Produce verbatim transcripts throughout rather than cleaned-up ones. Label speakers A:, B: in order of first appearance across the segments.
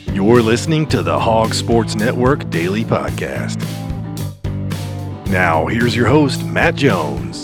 A: You're listening to the Hog Sports Network Daily Podcast. Now, here's your host, Matt Jones.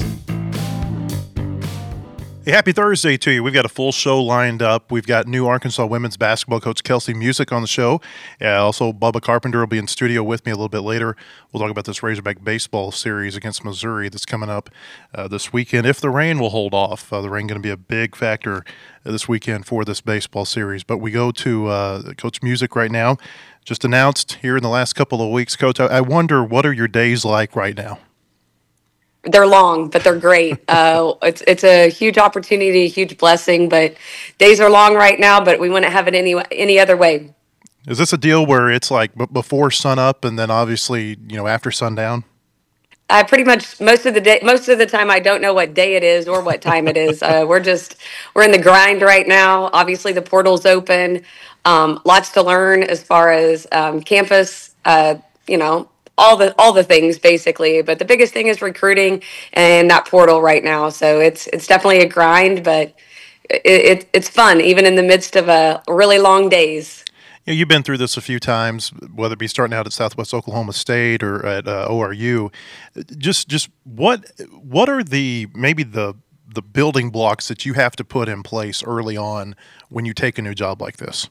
B: Hey, happy Thursday to you. We've got a full show lined up. We've got new Arkansas women's basketball coach Kelsey Music on the show. Uh, also, Bubba Carpenter will be in studio with me a little bit later. We'll talk about this Razorback baseball series against Missouri that's coming up uh, this weekend. If the rain will hold off, uh, the rain going to be a big factor this weekend for this baseball series. But we go to uh, Coach Music right now. Just announced here in the last couple of weeks. Coach, I, I wonder, what are your days like right now?
C: They're long, but they're great. Uh, it's it's a huge opportunity, a huge blessing, but days are long right now, but we wouldn't have it any any other way.
B: Is this a deal where it's like b- before sun up and then obviously, you know, after sundown?
C: I pretty much most of the day, most of the time, I don't know what day it is or what time it is. Uh, we're just we're in the grind right now. Obviously, the portal's open. Um, lots to learn as far as um, campus. Uh, you know. all the all the things basically, but the biggest thing is recruiting and that portal right now. So it's it's definitely a grind, but it, it it's fun even in the midst of a really long days.
B: You know, you've been through this a few times, whether it be starting out at Southwest Oklahoma State or at uh, O R U. Just just what what are the maybe the the building blocks that you have to put in place early on when you take a new job like this?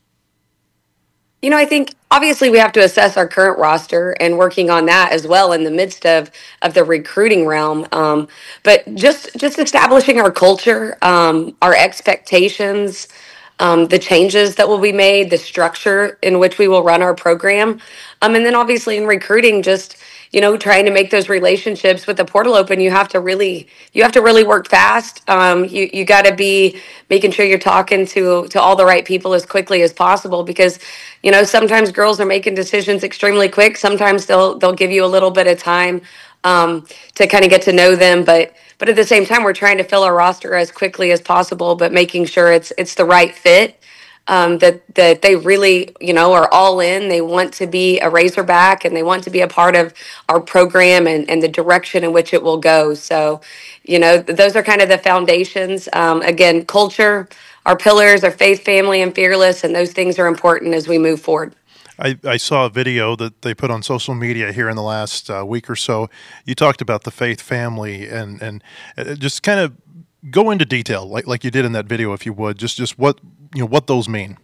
C: You know, I think obviously we have to assess our current roster and working on that as well in the midst of, of the recruiting realm. Um, but just just establishing our culture, um, our expectations, um, the changes that will be made, the structure in which we will run our program. Um, and then obviously in recruiting, just, you know, trying to make those relationships with the portal open. You have to really, you have to really work fast. Um, you you got to be making sure you're talking to to all the right people as quickly as possible, because, you know, sometimes girls are making decisions extremely quick. Sometimes they'll they'll give you a little bit of time um, to kind of get to know them, but but at the same time, we're trying to fill our roster as quickly as possible, but making sure it's it's the right fit. Um, that that they really, you know, are all in. They want to be a Razorback and they want to be a part of our program and, and the direction in which it will go. So, you know, th- those are kind of the foundations. Um, again, culture, our pillars are faith, family, and fearless, and those things are important as we move forward.
B: I, I saw a video that they put on social media here in the last uh, week or so. You talked about the faith family and and uh, just kind of go into detail like like you did in that video, if you would. Just just what you know what those mean.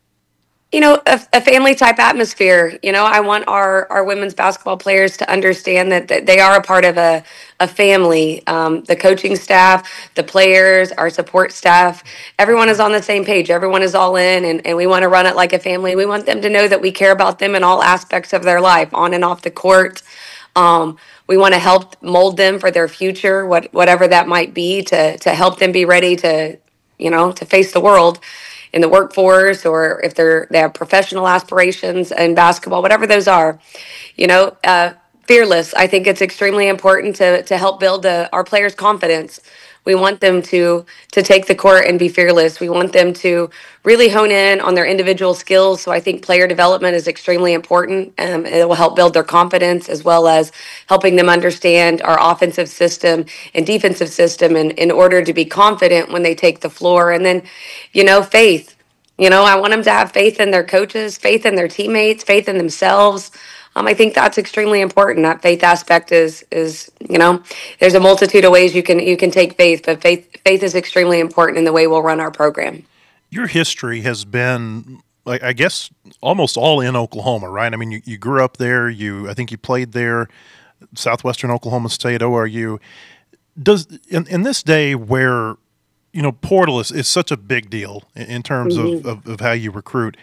C: You know, a, a family type atmosphere. You know, I want our, our women's basketball players to understand that, that they are a part of a, a family. Um, the coaching staff, the players, our support staff, everyone is on the same page. Everyone is all in, and, and we want to run it like a family. We want them to know that we care about them in all aspects of their life, on and off the court. Um, we want to help mold them for their future, what, whatever that might be, to to help them be ready to, you know, to face the world in the workforce, or if they're they have professional aspirations in basketball, whatever those are. You know, uh, fearless. I think it's extremely important to to help build uh, our players' confidence. We want them to to take the court and be fearless. We want them to really hone in on their individual skills. So I think player development is extremely important. Um, it will help build their confidence, as well as helping them understand our offensive system and defensive system in, in order to be confident when they take the floor. And then, you know, faith. You know, I want them to have faith in their coaches, faith in their teammates, faith in themselves. Um, I think that's extremely important. That faith aspect is, is you know, there's a multitude of ways you can you can take faith, but faith faith is extremely important in the way we'll run our program.
B: Your history has been, like, I guess, almost all in Oklahoma, right? I mean, you, you grew up there. You, I think you played there, Southwestern Oklahoma State, O R U. Does in, in this day where, you know, portal is, is such a big deal in, in terms
C: Mm-hmm.
B: of, of, of how you recruit,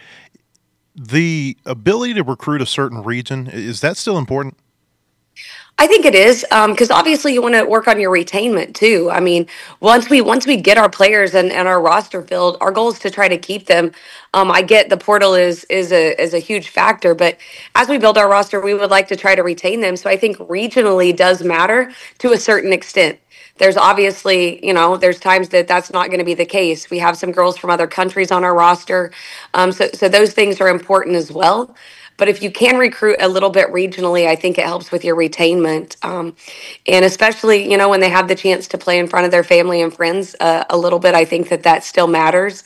B: the ability to recruit a certain region, is that still important?
C: I think it is, because obviously you want to work on your retainment too. I mean, once we once we get our players and, and our roster filled, our goal is to try to keep them. Um, I get the portal is is a is a huge factor, but as we build our roster, we would like to try to retain them. So I think regionally does matter to a certain extent. There's obviously, you know, there's times that that's not going to be the case. We have some girls from other countries on our roster, um, so so those things are important as well. But if you can recruit a little bit regionally, I think it helps with your retainment. Um, and especially, you know, when they have the chance to play in front of their family and friends uh, a little bit, I think that that still matters.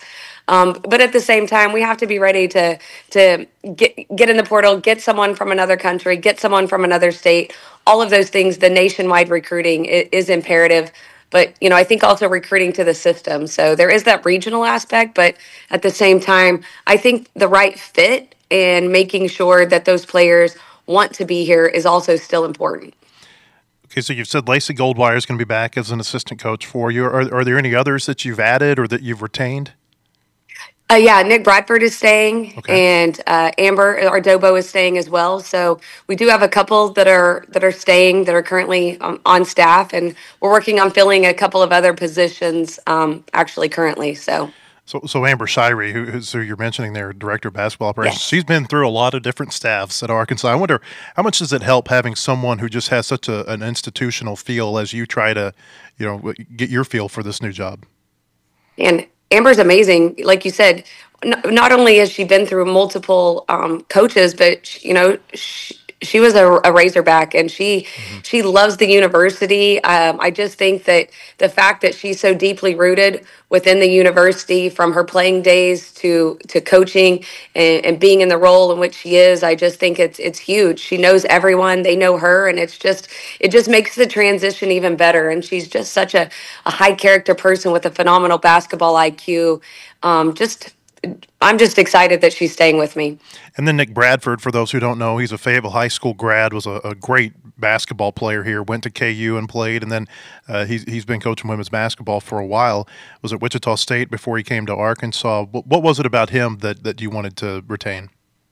C: Um, but at the same time, we have to be ready to to get get in the portal, get someone from another country, get someone from another state. All of those things, the nationwide recruiting is, is imperative. But, you know, I think also recruiting to the system. So there is that regional aspect, but at the same time, I think the right fit and making sure that those players want to be here is also still important.
B: Okay, so you've said Lacey Goldwire is going to be back as an assistant coach for you. Are, are there any others that you've added or that you've retained?
C: Uh, yeah, Nick Bradford is staying,
B: Okay.
C: and uh, Amber Ardobo is staying as well. So we do have a couple that are that are staying that are currently um, on staff, and we're working on filling a couple of other positions um, actually currently. So.
B: So, so Amber Shirey, who, who's who you're mentioning there, director of basketball operations,
C: Yes.
B: she's been through a lot of different staffs at Arkansas. I wonder how much does it help having someone who just has such a, an institutional feel as you try to, you know, get your feel for this new job?
C: And Amber's amazing. Like you said, n- not only has she been through multiple um, coaches, but sh- you know, she, she was a, a Razorback, and she
B: Mm-hmm.
C: she loves the university. Um, I just think that the fact that she's so deeply rooted within the university, from her playing days to to coaching and, and being in the role in which she is, I just think it's it's huge. She knows everyone; they know her, and it's just it just makes the transition even better. And she's just such a, a high character person with a phenomenal basketball I Q. Um, just I'm just excited that she's staying with me.
B: And then Nick Bradford, for those who don't know, he's a Fayetteville High School grad, was a, a great basketball player here, went to K U and played, and then uh, he's, he's been coaching women's basketball for a while, was at Wichita State before he came to Arkansas. What, what was it about him that, that you wanted to retain?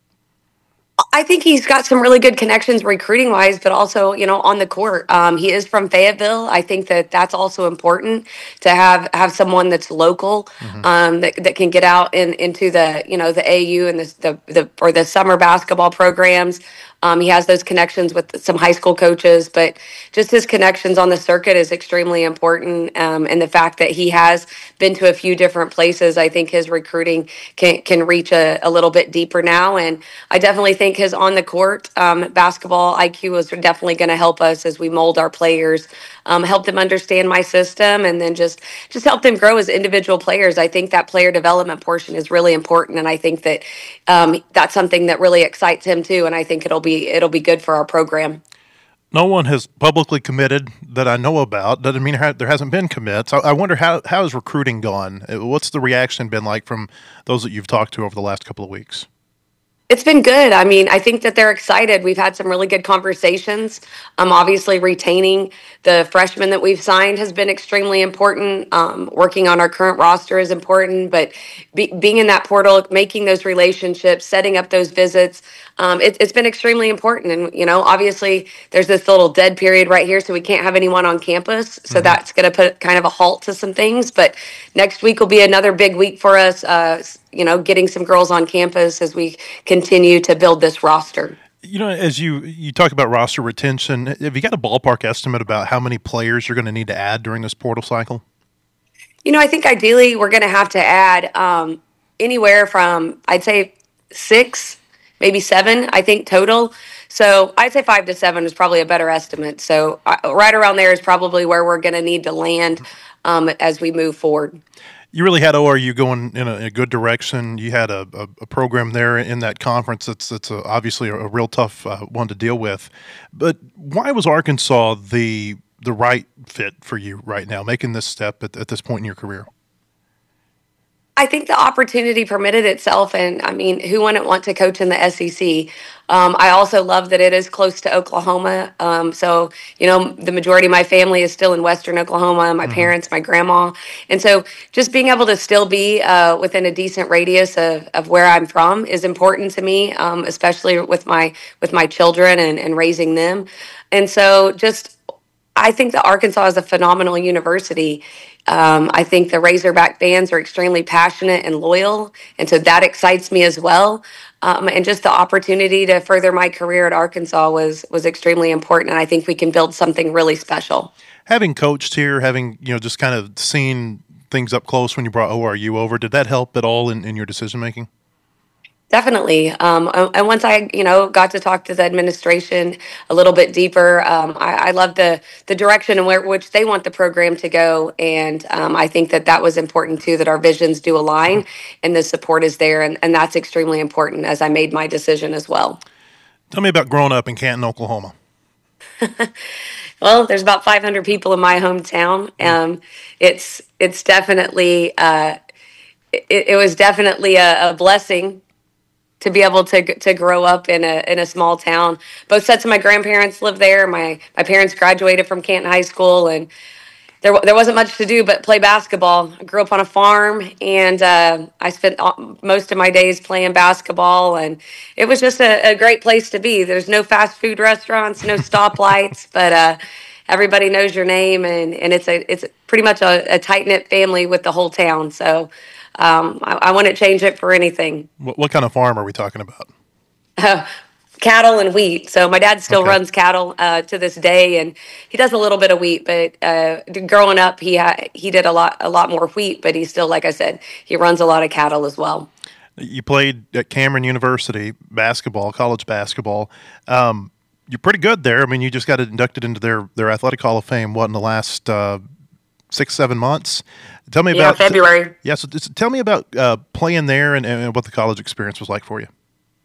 C: I think he's got some really good connections recruiting wise, but also, you know, on the court. Um, he is from Fayetteville. I think that that's also important to have have someone that's local,
B: Mm-hmm.
C: um, that, that can get out in, into the, you know, the A U and the, the, the or the summer basketball programs. Um, he has those connections with some high school coaches, but just his connections on the circuit is extremely important. Um, and the fact that he has been to a few different places, I think his recruiting can can reach a, a little bit deeper now. And I definitely think his on the court um, basketball I Q is definitely going to help us as we mold our players, um, help them understand my system, and then just just help them grow as individual players. I think that player development portion is really important, and I think that um, that's something that really excites him too. And I think it'll be it'll be good for our program.
B: No one has publicly committed that I know about. Doesn't mean there hasn't been commits. I, I wonder how how has recruiting gone? What's the reaction been like from those that you've talked to over the last couple of weeks?
C: It's been good. I mean, I think that they're excited. We've had some really good conversations. Um, obviously, retaining the freshmen that we've signed has been extremely important. Um, working on our current roster is important, but be, being in that portal, making those relationships, setting up those visits, um, it, it's been extremely important. And, you know, obviously, there's this little dead period right here, so we can't have anyone on campus. So
B: Mm-hmm.
C: that's going to put kind of a halt to some things. But next week will be another big week for us. Uh, you know, getting some girls on campus as we continue to build this roster.
B: You know, as you you talk about roster retention, have you got a ballpark estimate about how many players you're going to need to add during this portal cycle?
C: You know, I think ideally we're going to have to add um, anywhere from, I'd say, six, maybe seven, I think, total. So I'd say five to seven is probably a better estimate. So uh, right around there is probably where we're going to need to land um, as we move forward.
B: You really had O R U going in a, in a good direction. You had a, a, a program there in that conference that's that's a, obviously a, a real tough uh, one to deal with. But why was Arkansas the the right fit for you right now, making this step at, at this point in your career?
C: I think the opportunity permitted itself, and I mean, who wouldn't want to coach in the S E C? Um, I also love that it is close to Oklahoma. Um, so, you know, the majority of my family is still in Western Oklahoma, my
B: Mm-hmm.
C: parents, my grandma. And so just being able to still be uh, within a decent radius of, of where I'm from is important to me, um, especially with my with my children and, and raising them. And so just I think that Arkansas is a phenomenal university. Um, I think the Razorback fans are extremely passionate and loyal, and so that excites me as well. Um, and just the opportunity to further my career at Arkansas was was extremely important, and I think we can build something really special.
B: Having coached here, having you know just kind of seen things up close when you brought O R U over, did that help at all in, in your decision making?
C: Definitely. Um, uh, and once I, you know, got to talk to the administration a little bit deeper, um, I, I love the the direction and where which they want the program to go. And um, I think that that was important too, that our visions do align and the support is there. And, and that's extremely important as I made my decision as well.
B: Tell me about growing up in Canton, Oklahoma.
C: Well, there's about five hundred people in my hometown. Um, it's it's definitely uh, it, it was definitely a, a blessing to be able to to grow up in a in a small town. Both sets of my grandparents lived there. My my parents graduated from Canton High School, and there wa- there wasn't much to do but play basketball. I grew up on a farm, and uh, I spent all- most of my days playing basketball, and it was just a, a great place to be. There's no fast food restaurants, no stoplights, but uh, everybody knows your name, and, and it's a it's pretty much a, a tight knit family with the whole town. So um, I, I wouldn't change it for anything.
B: What, what kind of farm are we talking about?
C: Uh, cattle and wheat. So my dad still
B: Okay.
C: runs cattle uh, to this day, and he does a little bit of wheat. But uh, growing up, he ha- he did a lot a lot more wheat. But he still, like I said, he runs a lot of cattle as well.
B: You played at Cameron University basketball, college basketball. Um, you're pretty good there. I mean, you just got inducted into their, their athletic hall of fame, what, in the last uh, six, seven months? Tell me
C: Yeah,
B: about
C: February.
B: Yeah, so just tell me about uh, playing there and, and what the college experience was like for you.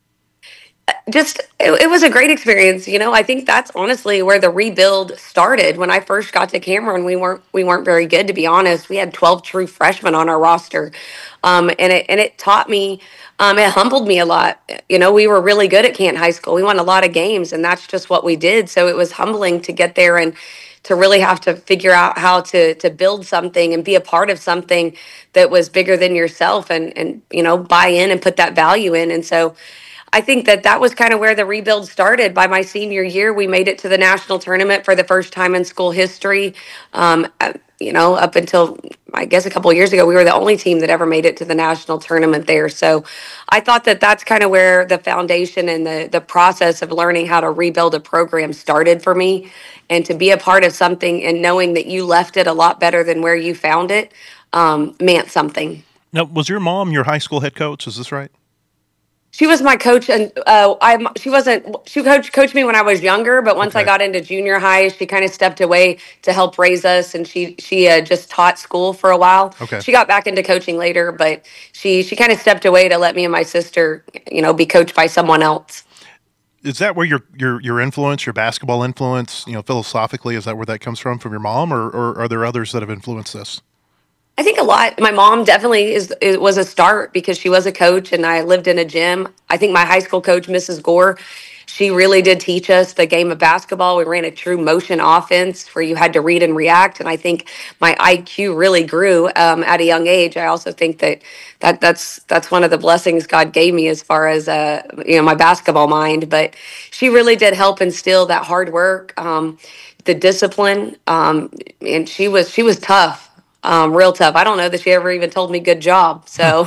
C: Just it, it was a great experience. You know, I think that's honestly where the rebuild started. When I first got to Cameron, we weren't we weren't very good, to be honest. We had twelve true freshmen on our roster, um, and it and it taught me. Um, it humbled me a lot. You know, we were really good at Canton High School. We won a lot of games, and that's just what we did. So it was humbling to get there and to really have to figure out how to to build something and be a part of something that was bigger than yourself, and and you know, buy in and put that value in. And so I think that that was kind of where the rebuild started. By my senior year, we made it to the national tournament for the first time in school history. Um, uh, you know, up until I guess a couple of years ago, we were the only team that ever made it to the national tournament there. So I thought that that's kind of where the foundation and the the process of learning how to rebuild a program started for me. And to be a part of something and knowing that you left it a lot better than where you found it um, meant something.
B: Now, was your mom your high school head coach? Is this right?
C: She was my coach, and uh, I she wasn't she coached coached me when I was younger. But once I
B: Okay.
C: got into junior high, she kind of stepped away to help raise us, and she she uh, just taught school for a while.
B: Okay.
C: She got back into coaching later, but she she kind of stepped away to let me and my sister, you know, be coached by someone else.
B: Is that where your your your influence, your basketball influence, you know, philosophically, is that where that comes from, from your mom, or, or are there others that have influenced this?
C: I think a lot. My mom definitely is it was a start because she was a coach and I lived in a gym. I think my high school coach, Missus Gore, she really did teach us the game of basketball. We ran a true motion offense where you had to read and react, and I think my I Q really grew um, at a young age. I also think that, that that's that's one of the blessings God gave me as far as uh, you know, my basketball mind. But she really did help instill that hard work, um, the discipline, um, and she was she was tough. Um, real tough. I don't know that she ever even told me good job. So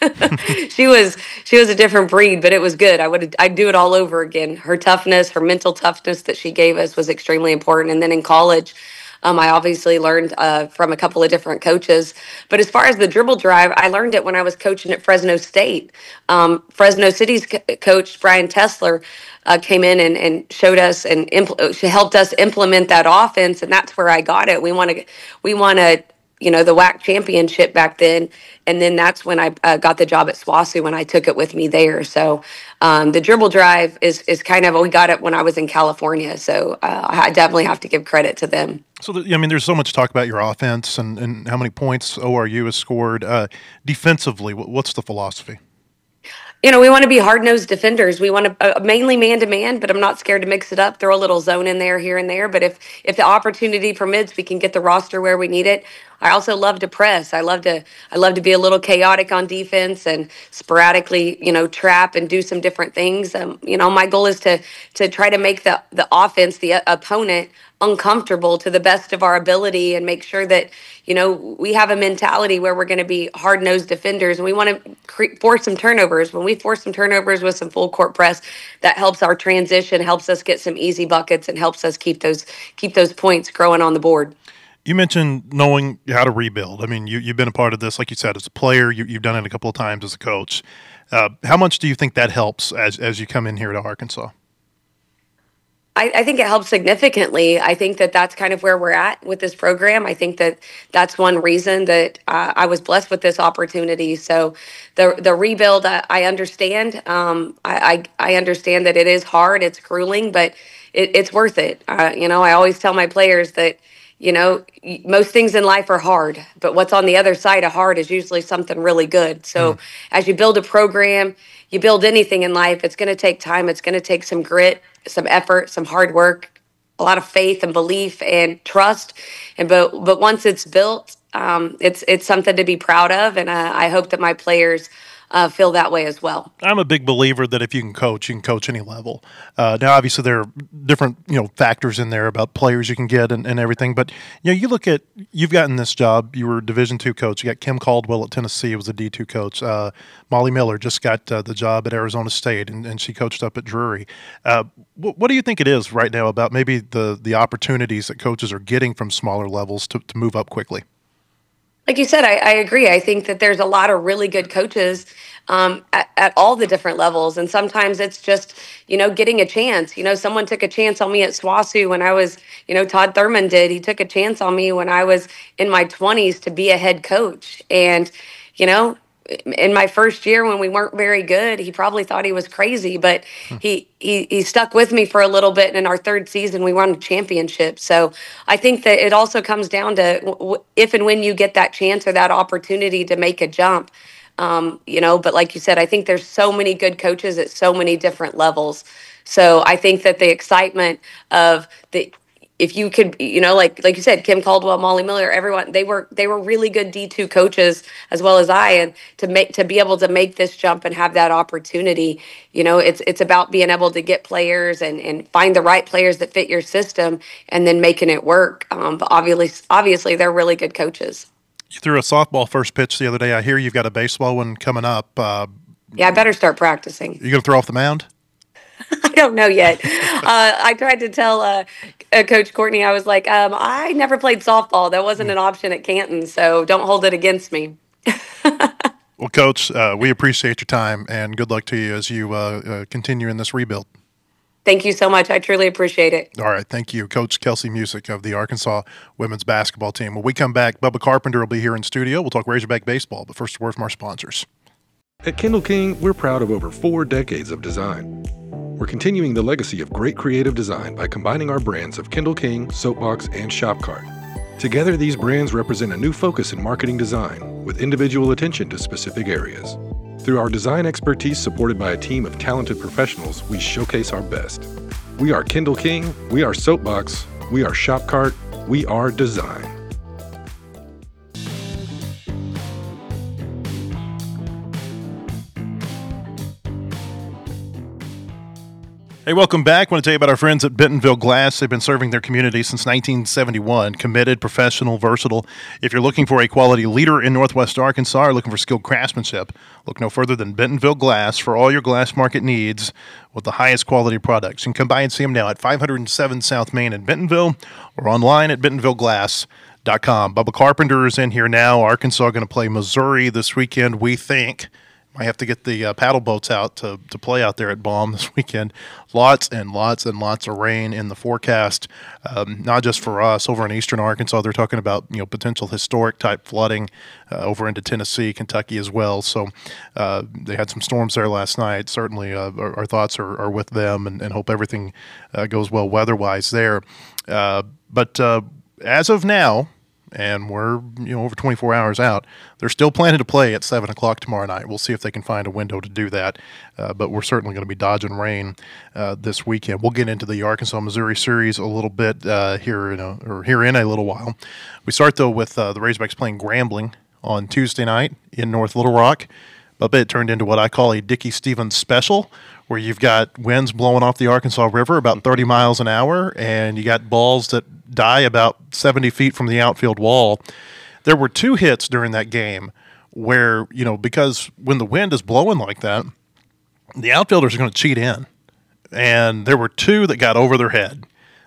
C: she was she was a different breed, but it was good. I would I'd do it all over again. Her toughness, her mental toughness that she gave us was extremely important. And then in college, um, I obviously learned uh, from a couple of different coaches. But as far as the dribble drive, I learned it when I was coaching at Fresno State. Um, Fresno City's co- coach Brian Tessler uh, came in and, and showed us and impl- helped us implement that offense, and that's where I got it. We want to we want to you know, the W A C championship back then. And then that's when I uh, got the job at SWOSU when I took it with me there. So um, the dribble drive is is kind of, we got it when I was in California. So uh, I definitely have to give credit to them.
B: So, the, I mean, there's so much talk about your offense and, and how many points O R U has scored. Uh, defensively, what, what's the philosophy?
C: You know, we want to be hard-nosed defenders. We want to uh, mainly man-to-man, but I'm not scared to mix it up, throw a little zone in there here and there. But if if the opportunity permits, we can get the roster where we need it. I also love to press. I love to I love to be a little chaotic on defense and sporadically, you know, trap and do some different things. Um, you know, my goal is to to try to make the the offense, the uh, opponent, uncomfortable to the best of our ability, and make sure that, you know, we have a mentality where we're going to be hard-nosed defenders, and we want to cre- force some turnovers. When we force some turnovers with some full court press, that helps our transition, helps us get some easy buckets, and helps us keep those keep those points growing on the board.
B: You mentioned knowing how to rebuild. I mean, you, you've been a part of this, like you said, as a player. You, you've done it a couple of times as a coach. Uh, how much do you think that helps as as you come in here to Arkansas?
C: I, I think it helps significantly. I think that that's kind of where we're at with this program. I think that that's one reason that uh, I was blessed with this opportunity. So the the rebuild, I, I understand. Um, I, I I understand that it is hard, it's grueling, but it, it's worth it. Uh, you know, I always tell my players that, you know, most things in life are hard, but what's on the other side of hard is usually something really good. So mm. as you build a program, you build anything in life, it's going to take time. It's going to take some grit, some effort, some hard work, a lot of faith and belief and trust. And but but once it's built, um, it's it's something to be proud of. And uh, I hope that my players Uh, feel that way as well.
B: I'm a big believer that if you can coach, you can coach any level. Uh, now, obviously, there are different you know factors in there about players you can get and, and everything. But you know, you look at you've gotten this job. You were a Division two coach. You got Kim Caldwell at Tennessee, was a D two coach. Uh, Molly Miller just got uh, the job at Arizona State, and, and she coached up at Drury. Uh, wh- what do you think it is right now about maybe the the opportunities that coaches are getting from smaller levels to, to move up quickly?
C: Like you said, I, I agree. I think that there's a lot of really good coaches um, at, at all the different levels. And sometimes it's just, you know, getting a chance. You know, someone took a chance on me at SWOSU when I was, you know, Todd Thurman did. He took a chance on me when I was in my twenties to be a head coach. And, you know, in my first year when we weren't very good, he probably thought he was crazy, but hmm. he, he he stuck with me for a little bit. And in our third season, we won a championship. So I think that it also comes down to w- if and when you get that chance or that opportunity to make a jump, um, you know, but like you said, I think there's so many good coaches at so many different levels. So I think that the excitement of the if you could, you know, like like you said, Kim Caldwell, Molly Miller, everyone, they were they were really good D two coaches as well as I, and to make to be able to make this jump and have that opportunity, you know, it's it's about being able to get players and, and find the right players that fit your system and then making it work. Um, but obviously, obviously, they're really good coaches.
B: You threw a softball first pitch the other day. I hear you've got a baseball one coming up. Uh,
C: yeah, I better start practicing.
B: You going to throw off the mound?
C: I don't know yet. uh, I tried to tell uh, uh, Coach Courtney, I was like, um, I never played softball. That wasn't an option at Canton, so don't hold it against me.
B: Well, Coach, uh, we appreciate your time, and good luck to you as you uh, uh, continue in this rebuild.
C: Thank you so much. I truly appreciate it.
B: All right. Thank you, Coach Kelsey Music of the Arkansas women's basketball team. When we come back, Bubba Carpenter will be here in studio. We'll talk Razorback baseball, but first, a word from our sponsors.
D: At Kendall King, we're proud of over four decades of design. We're continuing the legacy of great creative design by combining our brands of Kendall King, Soapbox, and Shopcart. Together, these brands represent a new focus in marketing design with individual attention to specific areas. Through our design expertise supported by a team of talented professionals, we showcase our best. We are Kendall King, we are Soapbox, we are Shopcart, we are design.
B: Hey, welcome back. I want to tell you about our friends at Bentonville Glass. They've been serving their community since nineteen seventy-one. Committed, professional, versatile. If you're looking for a quality leader in Northwest Arkansas or looking for skilled craftsmanship, look no further than Bentonville Glass for all your glass market needs with the highest quality products. You can come by and see them now at five oh seven South Main in Bentonville or online at bentonville glass dot com. Bubba Carpenter is in here now. Arkansas going to play Missouri this weekend, we think. Might have to get the uh, paddle boats out to, to play out there at Baum this weekend. Lots and lots and lots of rain in the forecast, um, not just for us. Over in eastern Arkansas, they're talking about you know potential historic-type flooding uh, over into Tennessee, Kentucky as well. So uh, they had some storms there last night. Certainly uh, our, our thoughts are, are with them and, and hope everything uh, goes well weather-wise there. Uh, but uh, as of now, and we're you know over twenty-four hours out, they're still planning to play at seven o'clock tomorrow night. We'll see if they can find a window to do that, uh, but we're certainly going to be dodging rain uh, this weekend. We'll get into the Arkansas-Missouri series a little bit uh, here in a, or here in a little while. We start, though, with uh, the Razorbacks playing Grambling on Tuesday night in North Little Rock. But it turned into what I call a Dickie Stevens special, where you've got winds blowing off the Arkansas River about thirty miles an hour, and you got balls that die about seventy feet from the outfield wall. There were two hits during that game where, you know, because when the wind is blowing like that, the outfielders are going to cheat in. And there were two that got over their head.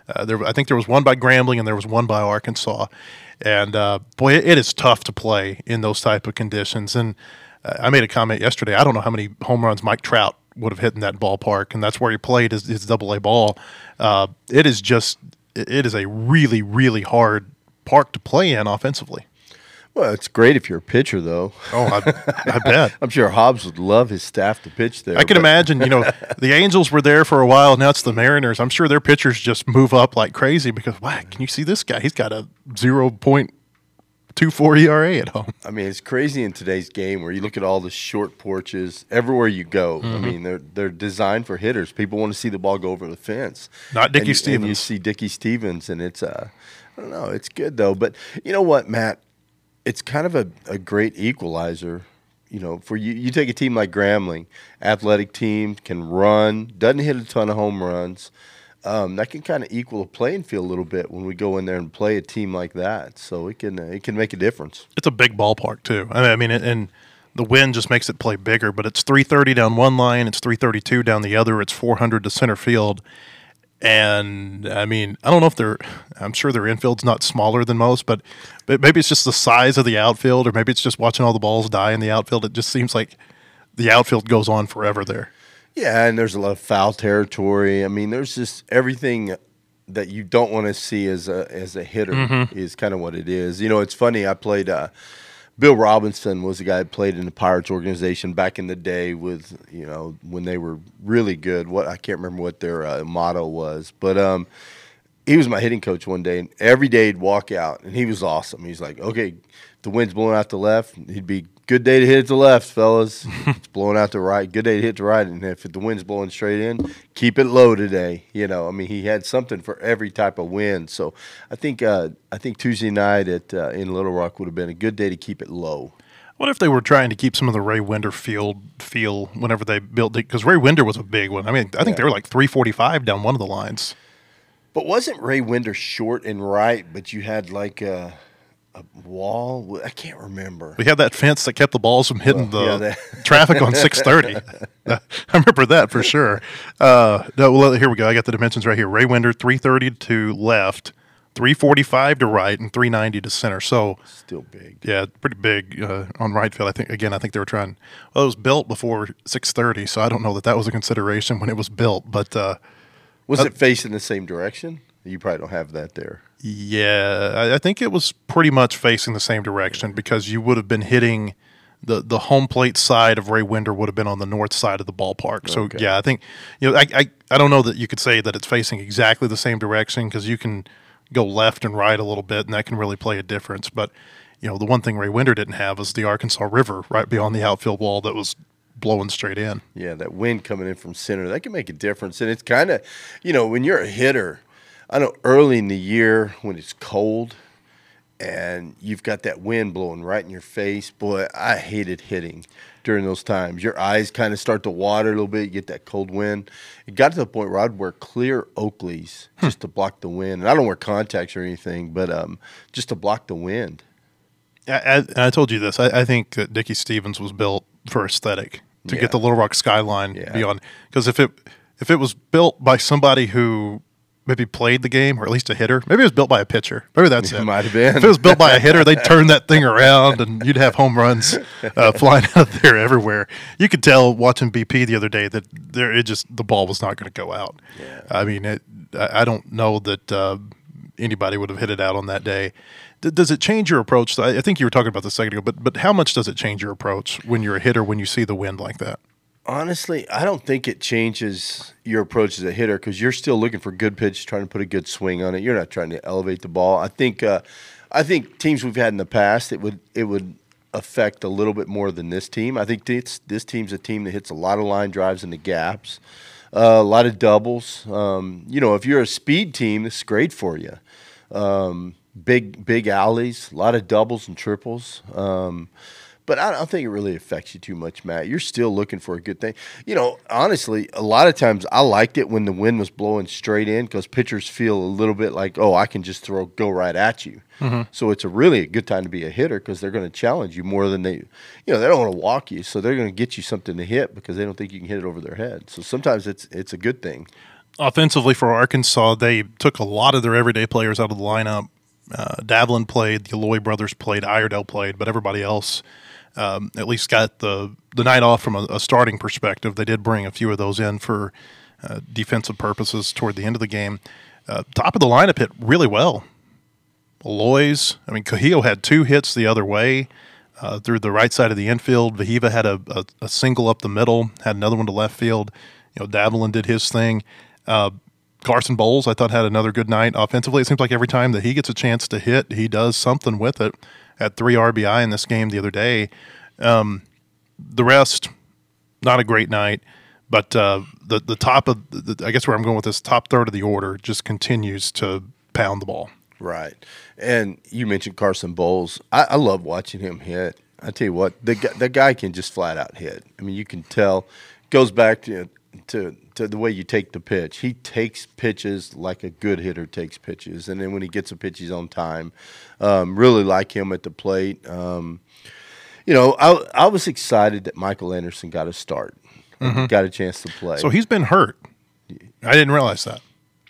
B: Uh, there, I think there was one by Grambling and there was one by Arkansas. And, uh, boy, it, it is tough to play in those type of conditions. And uh, I made a comment yesterday. I don't know how many home runs Mike Trout would have hit in that ballpark, and that's where he played his, his double-A ball. Uh, it is just – it is a really, really hard park to play in offensively.
E: Well, it's great if you're a pitcher, though.
B: Oh, I, I bet.
E: I'm sure Hobbs would love his staff to pitch there.
B: I can imagine, you know, the Angels were there for a while. Now it's the Mariners. I'm sure their pitchers just move up like crazy because, wow, can you see this guy? He's got a zero point two four E R A at home.
E: I mean, it's crazy in today's game where you look at all the short porches everywhere you go. Mm-hmm. I mean, they're they're designed for hitters. People want to see the ball go over the fence.
B: Not Dickie
E: and,
B: Stevens.
E: And you see Dickie Stevens, and it's, uh, I don't know, it's good, though. But you know what, Matt? It's kind of a, a great equalizer, you know, for you. You take a team like Grambling, athletic team, can run, doesn't hit a ton of home runs. Um, that can kind of equal a playing field a little bit when we go in there and play a team like that. So it can uh, it can make a difference.
B: It's a big ballpark too. I mean, and the wind just makes it play bigger. But it's three thirty down one line, it's three thirty-two down the other. It's four hundred to center field. And, I mean, I don't know if they're – I'm sure their infield's not smaller than most, but, but maybe it's just the size of the outfield or maybe it's just watching all the balls die in the outfield. It just seems like the outfield goes on forever there.
E: Yeah, and there's a lot of foul territory. I mean, there's just everything that you don't want to see as a as a hitter mm-hmm. is kind of what it is. You know, it's funny. I played uh, – Bill Robinson was the guy who played in the Pirates organization back in the day with, you know, when they were really good. What I can't remember what their uh, motto was. But um, he was my hitting coach one day, and every day he'd walk out, and he was awesome. He's like, okay, if the wind's blowing out to left, he'd be, good day to hit it to left, fellas. It's blowing out to right. Good day to hit to right. And if the wind's blowing straight in, keep it low today. You know, I mean, he had something for every type of wind. So I think uh, I think Tuesday night at uh, in Little Rock would have been a good day to keep it low.
B: What if they were trying to keep some of the Ray Winder field feel whenever they built it? Because Ray Winder was a big one. I mean, I think yeah. they were like three forty-five down one of the lines.
E: But wasn't Ray Winder short and right, but you had like a – a wall? I can't remember.
B: We had that fence that kept the balls from hitting
E: well,
B: the
E: yeah,
B: traffic on six thirty. I remember that for sure. Uh, no, well, here we go. I got the dimensions right here. Ray Winder, three thirty to left, three forty-five to right, and three ninety to center. So
E: still big.
B: Yeah, pretty big uh, on right field. I think, again, I think they were trying – well, it was built before six thirty, so I don't know that that was a consideration when it was built. But uh,
E: was
B: uh,
E: it facing the same direction? You probably don't have that there.
B: Yeah, I, I think it was pretty much facing the same direction because you would have been hitting the, the home plate side of Ray Winder would have been on the north side of the ballpark. So,
E: okay.
B: yeah, I think you know I, I I don't know that you could say that it's facing exactly the same direction because you can go left and right a little bit, and that can really play a difference. But, you know, the one thing Ray Winder didn't have was the Arkansas River right beyond the outfield wall that was blowing straight in.
E: Yeah, that wind coming in from center, that can make a difference. And it's kind of, you know, when you're a hitter, I know early in the year when it's cold and you've got that wind blowing right in your face, boy, I hated hitting during those times. Your eyes kind of start to water a little bit. You get that cold wind. It got to the point where I'd wear clear Oakleys just to block the wind. And I don't wear contacts or anything, but um, just to block the wind.
B: I, I, I told you this. I, I think that Dickie Stevens was built for aesthetic to
E: Yeah.
B: get the Little Rock skyline
E: Yeah.
B: beyond. Because if it if it was built by somebody who maybe played the game, or at least a hitter, maybe it was built by a pitcher. Maybe that's it.
E: It might have been.
B: If it was built by a hitter, they'd turn that thing around, and you'd have home runs uh, flying out there everywhere. You could tell watching B P the other day that there it just the ball was not going to go out.
E: Yeah.
B: I mean, it, I I don't know that uh, anybody would have hit it out on that day. D- does it change your approach? I I think you were talking about this a second ago, but but how much does it change your approach when you're a hitter when you see the wind like that?
E: Honestly, I don't think it changes your approach as a hitter because you're still looking for good pitch, trying to put a good swing on it. You're not trying to elevate the ball. I think, uh, I think teams we've had in the past, it would it would affect a little bit more than this team. I think this this team's a team that hits a lot of line drives in the gaps, uh, a lot of doubles. Um, you know, if you're a speed team, this is great for you. Um, big big alleys, a lot of doubles and triples. Um, But I don't think it really affects you too much, Matt. You're still looking for a good thing. You know, honestly, a lot of times I liked it when the wind was blowing straight in because pitchers feel a little bit like, oh, I can just throw, go right at you. Mm-hmm. So it's a really a good time to be a hitter because they're going to challenge you more than they, you know, they don't want to walk you. So they're going to get you something to hit because they don't think you can hit it over their head. So sometimes it's it's a good thing.
B: Offensively for Arkansas, they took a lot of their everyday players out of the lineup. Uh, Davlin played, the Aloy brothers played, Iredell played, but everybody else um, at least got the, the night off from a, a starting perspective. They did bring a few of those in for uh, defensive purposes toward the end of the game. Uh, top of the lineup hit really well. Aloy's, I mean, Cahillo had two hits the other way uh, through the right side of the infield. Vahiva had a, a, a single up the middle, had another one to left field. You know, Davlin did his thing. Uh, Carson Bowles, I thought, had another good night offensively. It seems like every time that he gets a chance to hit, he does something with it. Had three R B I in this game the other day. Um, the rest, not a great night, but uh, the the top of the, I guess where I'm going with this top third of the order just continues to pound the ball.
E: Right, and you mentioned Carson Bowles. I, I love watching him hit. I tell you what, the the guy can just flat out hit. I mean, you can tell. Goes back to to to the way you take the pitch. He takes pitches like a good hitter takes pitches, and then when he gets a pitch, he's on time. Um, really like him at the plate. Um, you know, I I was excited that Michael Anderson got a start, mm-hmm. got a chance to play.
B: So he's been hurt. I didn't realize that.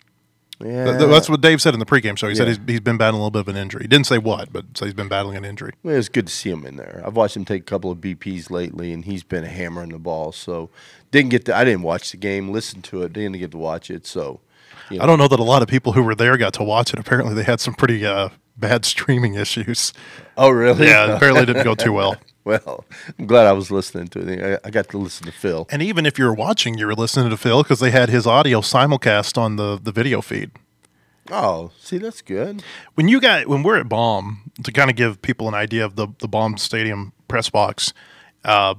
E: Yeah,
B: that's what Dave said in the pregame show. He
E: yeah.
B: said he's, he's been battling a little bit of an injury. He didn't say what, but so he's been battling an injury.
E: Well, it was good to see him in there. I've watched him take a couple of B Ps lately, and he's been hammering the ball. So didn't get to. I didn't watch the game, listen to it, didn't get to watch it. So you know.
B: I don't know that a lot of people who were there got to watch it. Apparently, they had some pretty uh, bad streaming issues.
E: Oh, really?
B: Yeah, it apparently didn't go too well.
E: Well, I'm glad I was listening to it. I got to listen to Phil.
B: And even if you were watching, you were listening to Phil because they had his audio simulcast on the, the video feed.
E: Oh, see, that's good.
B: When you got when we're at Baum, to kind of give people an idea of the the Baum Stadium press box, uh,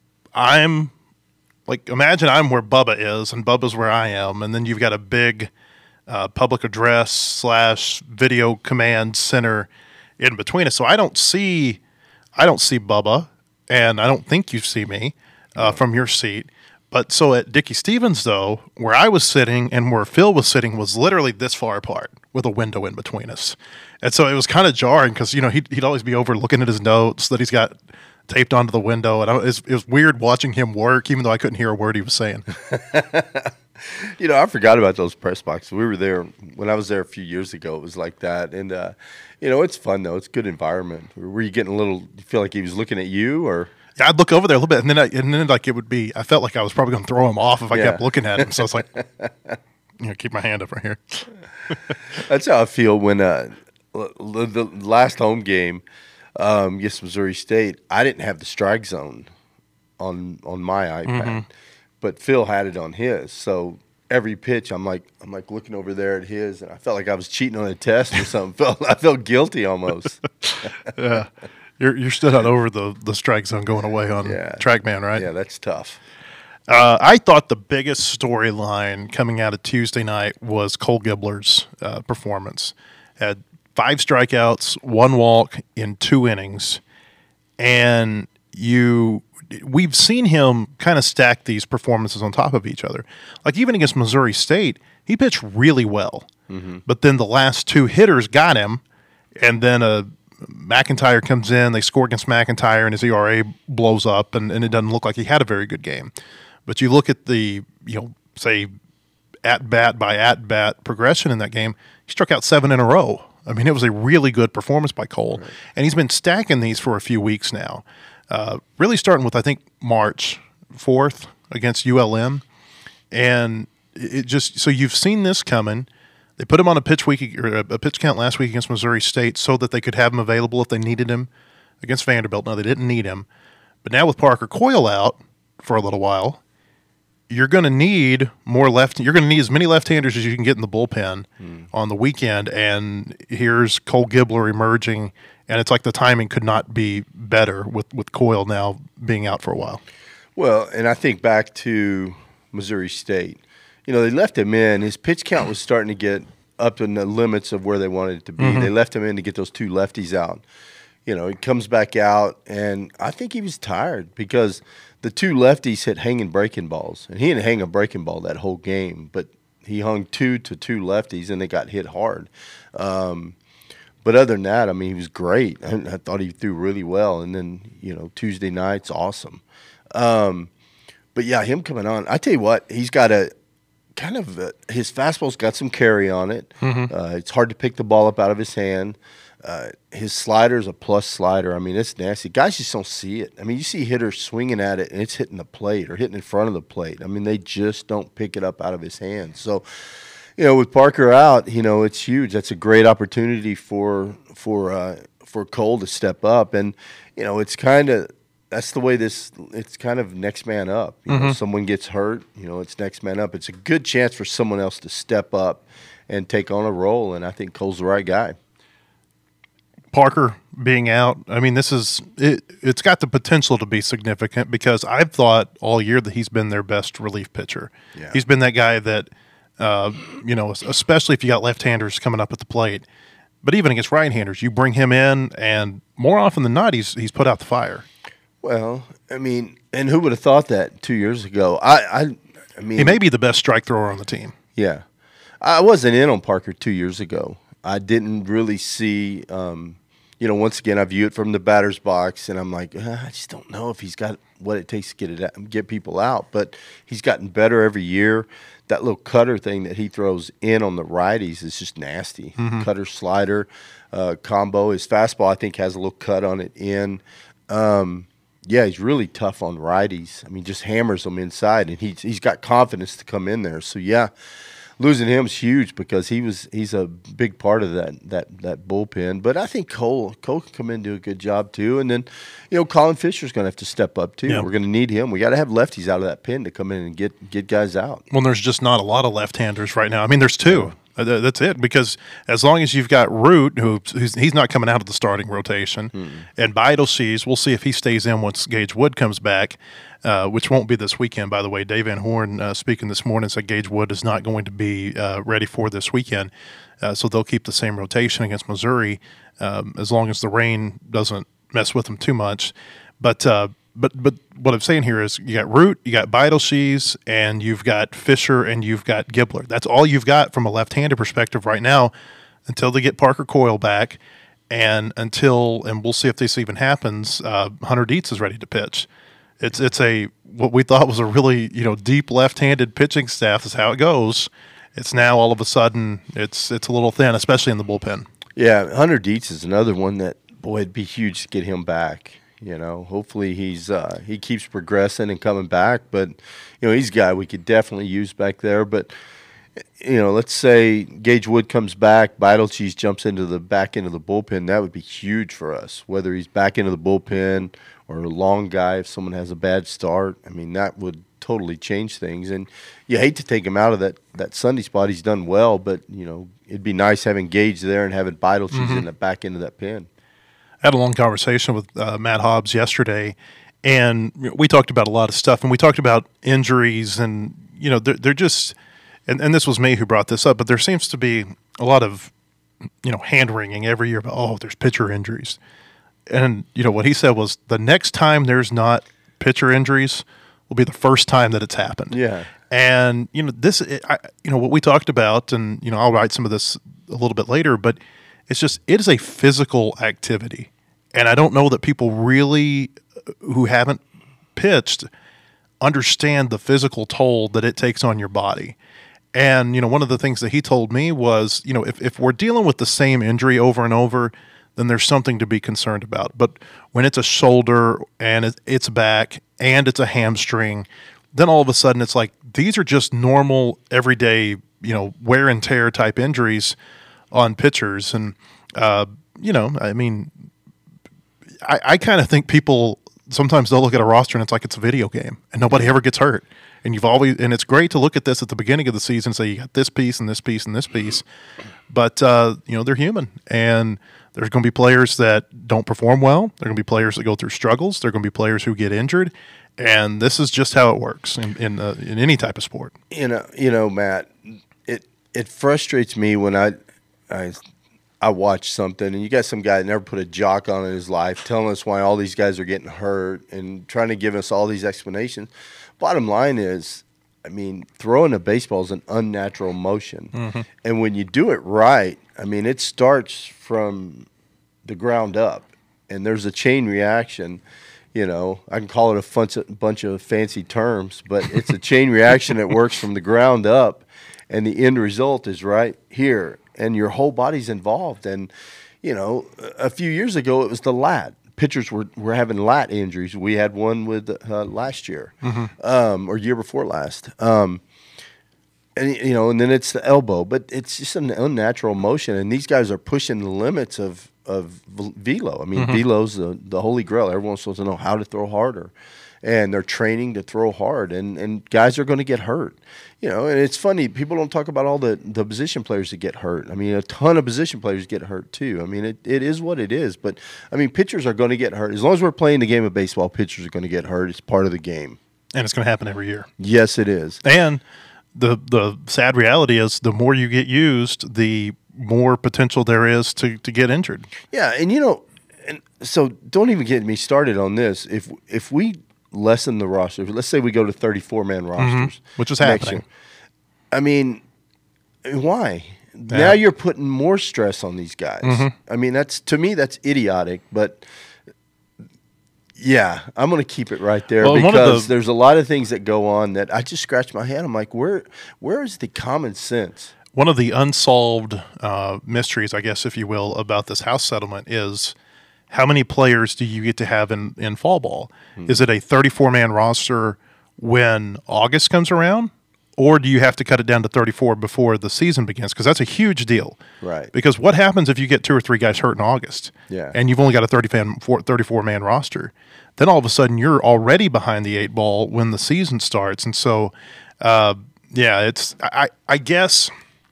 B: I'm like imagine I'm where Bubba is and Bubba's where I am, and then you've got a big uh, public address slash video command center in between us. So I don't see I don't see Bubba, and I don't think you see me uh, from your seat. But so at Dickey Stevens, though, where I was sitting and where Phil was sitting was literally this far apart with a window in between us. And so it was kind of jarring because, you know, he'd, he'd always be over looking at his notes that he's got taped onto the window. And I, it, was, it was weird watching him work, even though I couldn't hear a word he was saying.
E: You know, I forgot about those press boxes. We were there when I was there a few years ago. It was like that. And, uh, you know, it's fun, though. It's a good environment. Were you getting a little – you feel like he was looking at you or –
B: Yeah, I'd look over there a little bit, and then I, and then like it would be. I felt like I was probably going to throw him off if I
E: yeah.
B: kept looking at him. So it's like, you know, keep my hand up right here.
E: That's how I feel when uh, the last home game um, against Missouri State. I didn't have the strike zone on on my iPad, mm-hmm. but Phil had it on his. So every pitch, I'm like I'm like looking over there at his, and I felt like I was cheating on a test or something. felt I felt guilty almost.
B: Yeah. You're you're still not over the, the strike zone going away on
E: yeah.
B: TrackMan, right?
E: Yeah, that's tough.
B: Uh, I thought the biggest storyline coming out of Tuesday night was Cole Gibbler's uh, performance. Had five strikeouts, one walk in two innings, and you we've seen him kind of stack these performances on top of each other. Like even against Missouri State, he pitched really well, mm-hmm. but then the last two hitters got him, and then a McIntyre comes in, they score against McIntyre, and his E R A blows up, and, and it doesn't look like he had a very good game. But you look at the, you know, say, at-bat by at-bat progression in that game, he struck out seven in a row. I mean, it was a really good performance by Cole. Right. And he's been stacking these for a few weeks now, uh, really starting with, I think, March fourth against U L M. And it just – so you've seen this coming. They put him on a pitch week or a pitch count last week against Missouri State so that they could have him available if they needed him against Vanderbilt. Now, they didn't need him. But now with Parker Coyle out for a little while, you're going to need more left. You're going to need as many left-handers as you can get in the bullpen mm. on the weekend. And here's Cole Gibbler emerging, and it's like the timing could not be better with, with Coyle now being out for a while.
E: Well, and I think back to Missouri State. You know, they left him in. His pitch count was starting to get up to the limits of where they wanted it to be. Mm-hmm. They left him in to get those two lefties out. You know, he comes back out, and I think he was tired because the two lefties hit hanging breaking balls. And he didn't hang a breaking ball that whole game, but he hung two to two lefties, and they got hit hard. Um, but other than that, I mean, he was great. I, I thought he threw really well. And then, you know, Tuesday night's awesome. Um, but, yeah, him coming on, I tell you what, he's got a – kind of uh, his fastball's got some carry on it. Mm-hmm. Uh, it's hard to pick the ball up out of his hand. Uh, his slider is a plus slider. I mean, it's nasty. Guys just don't see it. I mean, you see hitters swinging at it, and it's hitting the plate or hitting in front of the plate. I mean, they just don't pick it up out of his hand. So, you know, with Parker out, you know, it's huge. That's a great opportunity for for uh, for Cole to step up. And, you know, it's kind of – that's the way this – it's kind of next man up. You mm-hmm. know, someone gets hurt, you know, it's next man up. It's a good chance for someone else to step up and take on a role, and I think Cole's the right guy.
B: Parker being out, I mean, this is it, it's got the potential to be significant because I've thought all year that he's been their best relief pitcher. Yeah. He's been that guy that, uh, you know, especially if you got left-handers coming up at the plate. But even against right-handers, you bring him in, and more often than not, he's he's put out the fire.
E: Well, I mean, and who would have thought that two years ago? I, I, I mean,
B: he may be the best strike thrower on the team.
E: Yeah, I wasn't in on Parker two years ago. I didn't really see. Um, You know, once again, I view it from the batter's box, and I'm like, uh, I just don't know if he's got what it takes to get it out, get people out. But he's gotten better every year. That little cutter thing that he throws in on the righties is just nasty. Mm-hmm. Cutter, slider, uh, combo. His fastball, I think, has a little cut on it in. Um, yeah, he's really tough on righties. I mean, just hammers them inside, and he's he's got confidence to come in there. So yeah. Losing him is huge because he was he's a big part of that that that bullpen. But I think Cole Cole can come in and do a good job too. And then, you know, Colin Fisher's going to have to step up too. Yeah. We're going to need him. We got to have lefties out of that pen to come in and get get guys out.
B: Well, there's just not a lot of left-handers right now. I mean, there's two. Uh, that's it. Because as long as you've got Root, who who's, he's not coming out of the starting rotation, mm-hmm. and Beidel, we'll see if he stays in once Gage Wood comes back. Uh, which won't be this weekend, by the way. Dave Van Horn uh, speaking this morning said Gage Wood is not going to be uh, ready for this weekend. Uh, so they'll keep the same rotation against Missouri um, as long as the rain doesn't mess with them too much. But uh, but but what I'm saying here is you got Root, you got Beidel, and you've got Fisher, and you've got Gibbler. That's all you've got from a left-handed perspective right now until they get Parker Coyle back, and until – and we'll see if this even happens, uh, Hunter Dietz is ready to pitch. It's it's a what we thought was a really, you know, deep left-handed pitching staff is how it goes. It's now all of a sudden it's it's a little thin, especially in the bullpen.
E: Yeah, Hunter Dietz is another one that, boy, it'd be huge to get him back. You know, hopefully he's uh, he keeps progressing and coming back. But you know, he's a guy we could definitely use back there. But you know, let's say Gage Wood comes back, Beidel jumps into the back end of the bullpen. That would be huge for us. Whether he's back into the bullpen or a long guy, if someone has a bad start, I mean, that would totally change things. And you hate to take him out of that, that Sunday spot. He's done well, but, you know, it'd be nice having Gage there and having Beidel mm-hmm. in the back end of that pen.
B: I had a long conversation with uh, Matt Hobbs yesterday, and we talked about a lot of stuff, and we talked about injuries, and, you know, they're, they're just and, – and this was me who brought this up, but there seems to be a lot of, you know, hand-wringing every year about, oh, there's pitcher injuries. And, you know, what he said was the next time there's not pitcher injuries will be the first time that it's happened.
E: Yeah.
B: And, you know, this, I, you know, what we talked about, and, you know, I'll write some of this a little bit later, but it's just, it is a physical activity. And I don't know that people really, who haven't pitched, understand the physical toll that it takes on your body. And, you know, one of the things that he told me was, you know, if, if we're dealing with the same injury over and over, then there's something to be concerned about. But when it's a shoulder and it's back and it's a hamstring, then all of a sudden it's like these are just normal, everyday, you know, wear and tear type injuries on pitchers. And, uh, you know, I mean, I, I kind of think people sometimes they'll look at a roster and it's like it's a video game and nobody ever gets hurt. And you've always, and it's great to look at this at the beginning of the season and say you got this piece and this piece and this piece. But, uh, you know, they're human. And there's going to be players that don't perform well. There are going to be players that go through struggles. There are going to be players who get injured. And this is just how it works in in, uh, in any type of sport.
E: You know, you know, Matt, it it frustrates me when I, I I watch something and you got some guy that never put a jock on in his life telling us why all these guys are getting hurt and trying to give us all these explanations. Bottom line is, I mean, throwing a baseball is an unnatural motion. Mm-hmm. And when you do it right, I mean, it starts from the ground up, and there's a chain reaction. You know, I can call it a bunch of, bunch of fancy terms, but it's a chain reaction that works from the ground up, and the end result is right here, and your whole body's involved. And, you know, a few years ago, it was the lat. Pitchers were, were having lat injuries. We had one with uh, last year, mm-hmm. um, or year before last. Um, and, you know, and then it's the elbow. But it's just an unnatural motion, and these guys are pushing the limits of, of velo. I mean, mm-hmm. velo's the, the holy grail. Everyone's supposed to know how to throw harder. And they're training to throw hard, and, and guys are going to get hurt. You know, and it's funny, people don't talk about all the, the position players that get hurt. I mean, a ton of position players get hurt too. I mean, it, it is what it is. But, I mean, pitchers are going to get hurt. As long as we're playing the game of baseball, pitchers are going to get hurt. It's part of the game.
B: And it's going to happen every year.
E: Yes, it is.
B: And the the sad reality is the more you get used, the more potential there is to, to get injured.
E: Yeah, and, you know, and so don't even get me started on this. If If we – lessen the roster. Let's say we go to thirty-four man rosters,
B: mm-hmm. which is happening.
E: Year. I mean, why? Yeah. Now you're putting more stress on these guys. Mm-hmm. I mean, that's to me that's idiotic. But yeah, I'm going to keep it right there well, because the, there's a lot of things that go on that I just scratch my head. I'm like, where where is the common sense?
B: One of the unsolved uh, mysteries, I guess, if you will, about this house settlement is, how many players do you get to have in, in fall ball? Hmm. Is it a thirty-four man roster when August comes around, or do you have to cut it down to thirty-four before the season begins? Because that's a huge deal.
E: Right.
B: Because what happens if you get two or three guys hurt in August,
E: yeah. and
B: you've only got a thirty-four man roster? Then all of a sudden you're already behind the eight ball when the season starts. And so, uh, yeah, it's I, I guess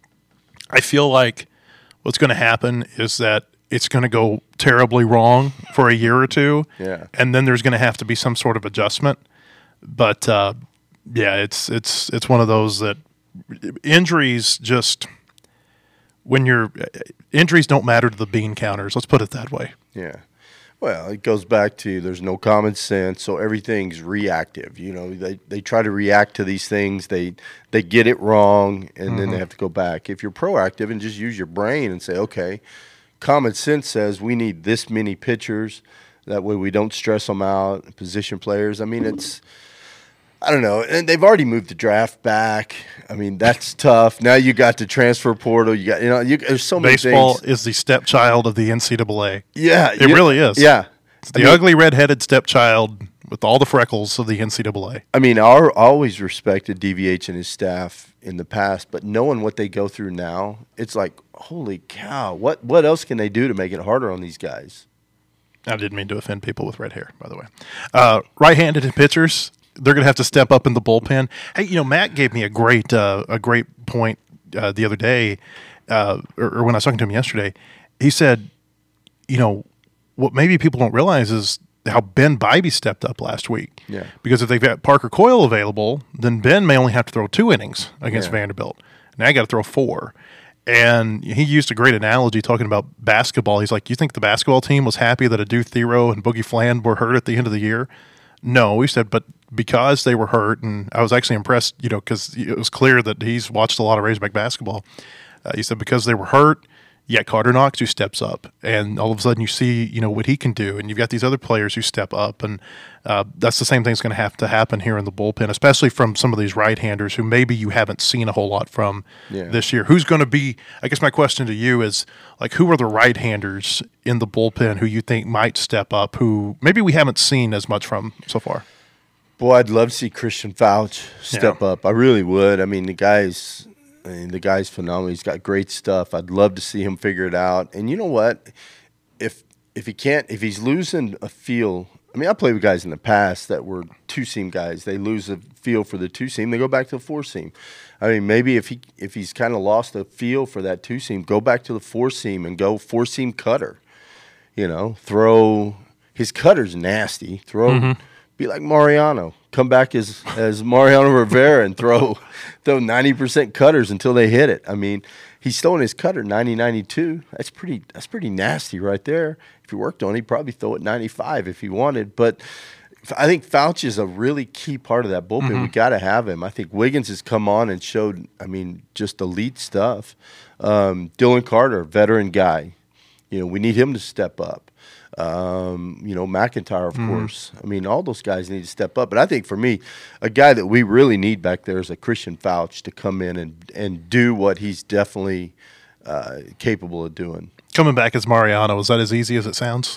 B: I feel like what's going to happen is that it's going to go terribly wrong for a year or two,
E: yeah.
B: and then there's going to have to be some sort of adjustment. But uh, yeah, it's it's it's one of those that injuries just when you're injuries don't matter to the bean counters. Let's put it that way.
E: Yeah. Well, it goes back to there's no common sense, so everything's reactive. You know, they they try to react to these things. They they get it wrong, and mm-hmm. then they have to go back. If you're proactive and just use your brain and say, okay, common sense says we need this many pitchers. That way we don't stress them out, position players. I mean, it's – I don't know. And they've already moved the draft back. I mean, that's tough. Now you got the transfer portal. You got – you know, you, there's so many
B: Baseball
E: things.
B: is the stepchild of the N C double A.
E: Yeah.
B: It you, really is.
E: Yeah.
B: It's the I mean, ugly red-headed stepchild with all the freckles of the N C double A.
E: I mean, I always respected D V H and his staff in the past, but knowing what they go through now, it's like, holy cow, what what else can they do to make it harder on these guys?
B: I didn't mean to offend people with red hair, by the way. Uh, right-handed pitchers, they're going to have to step up in the bullpen. Hey, you know, Matt gave me a great uh, a great point uh, the other day, uh, or, or when I was talking to him yesterday. He said, you know, what maybe people don't realize is how Ben Bybee stepped up last week.
E: Yeah.
B: Because if they've got Parker Coyle available, then Ben may only have to throw two innings against
E: yeah.
B: Vanderbilt. Now I got to throw four. And he used a great analogy talking about basketball. He's like, you think the basketball team was happy that Adu Thero and Boogie Fland were hurt at the end of the year? No, he said, but because they were hurt, and I was actually impressed, you know, because it was clear that he's watched a lot of Razorback basketball. Uh, he said because they were hurt, yet Carter Knox who steps up, and all of a sudden you see, you know, what he can do, and you've got these other players who step up, and uh, that's the same thing that's going to have to happen here in the bullpen, especially from some of these right-handers who maybe you haven't seen a whole lot from
E: yeah.
B: this year. Who's going to be? I guess my question to you is, like, who are the right-handers in the bullpen who you think might step up, who maybe we haven't seen as much from so far?
E: Boy, I'd love to see Christian Fouch step
B: Yeah.
E: up. I really would. I mean, the guy's. I mean, the guy's phenomenal. He's got great stuff. I'd love to see him figure it out. And you know what? If if he can't, if he's losing a feel, I mean, I played with guys in the past that were two-seam guys. They lose a feel for the two-seam. They go back to the four-seam. I mean, maybe if he if he's kind of lost a feel for that two-seam, go back to the four-seam and go four-seam cutter. You know, throw – his cutter's nasty. Throw mm-hmm. – be like Mariano. Come back as as Mariano Rivera and throw throw ninety percent cutters until they hit it. I mean, he's throwing his cutter ninety, ninety-two. That's pretty that's pretty nasty right there. If he worked on it, he'd probably throw it ninety-five if he wanted. But I think Fouch is a really key part of that bullpen. Mm-hmm. We got to have him. I think Wiggins has come on and showed, I mean, just elite stuff. Um, Dylan Carter, veteran guy. You know, we need him to step up. Um, you know, McIntyre, of mm. course. I mean, all those guys need to step up. But I think for me, a guy that we really need back there is a Christian Fouch to come in and, and do what he's definitely uh, capable of doing.
B: Coming back as Mariano, is that as easy as it sounds?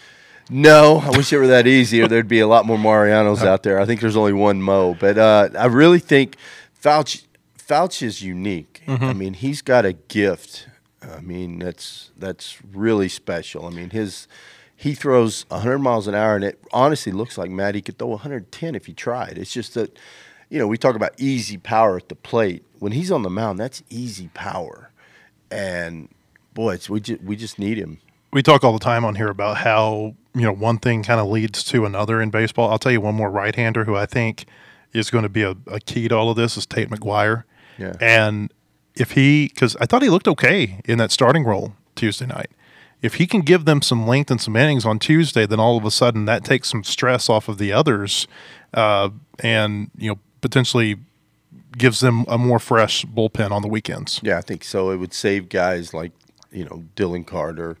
E: No, I wish it were that easy, or there'd be a lot more Marianos out there. I think there's only one Mo. But uh, I really think Fouch, Fouch is unique. Mm-hmm. I mean, he's got a gift. I mean, that's that's really special. I mean, his – he throws one hundred miles an hour, and it honestly looks like, Matt, he could throw one hundred ten if he tried. It's just that, you know, we talk about easy power at the plate. When he's on the mound, that's easy power. And, boy, it's, we, just, we just need him.
B: We talk all the time on here about how, you know, one thing kind of leads to another in baseball. I'll tell you one more right-hander who I think is going to be a, a key to all of this is Tate McGuire.
E: Yeah.
B: And if he – because I thought he looked okay in that starting role Tuesday night. If he can give them some length and some innings on Tuesday, then all of a sudden that takes some stress off of the others, uh, and you know potentially gives them a more fresh bullpen on the weekends.
E: Yeah, I think so. It would save guys like you know Dylan Carter,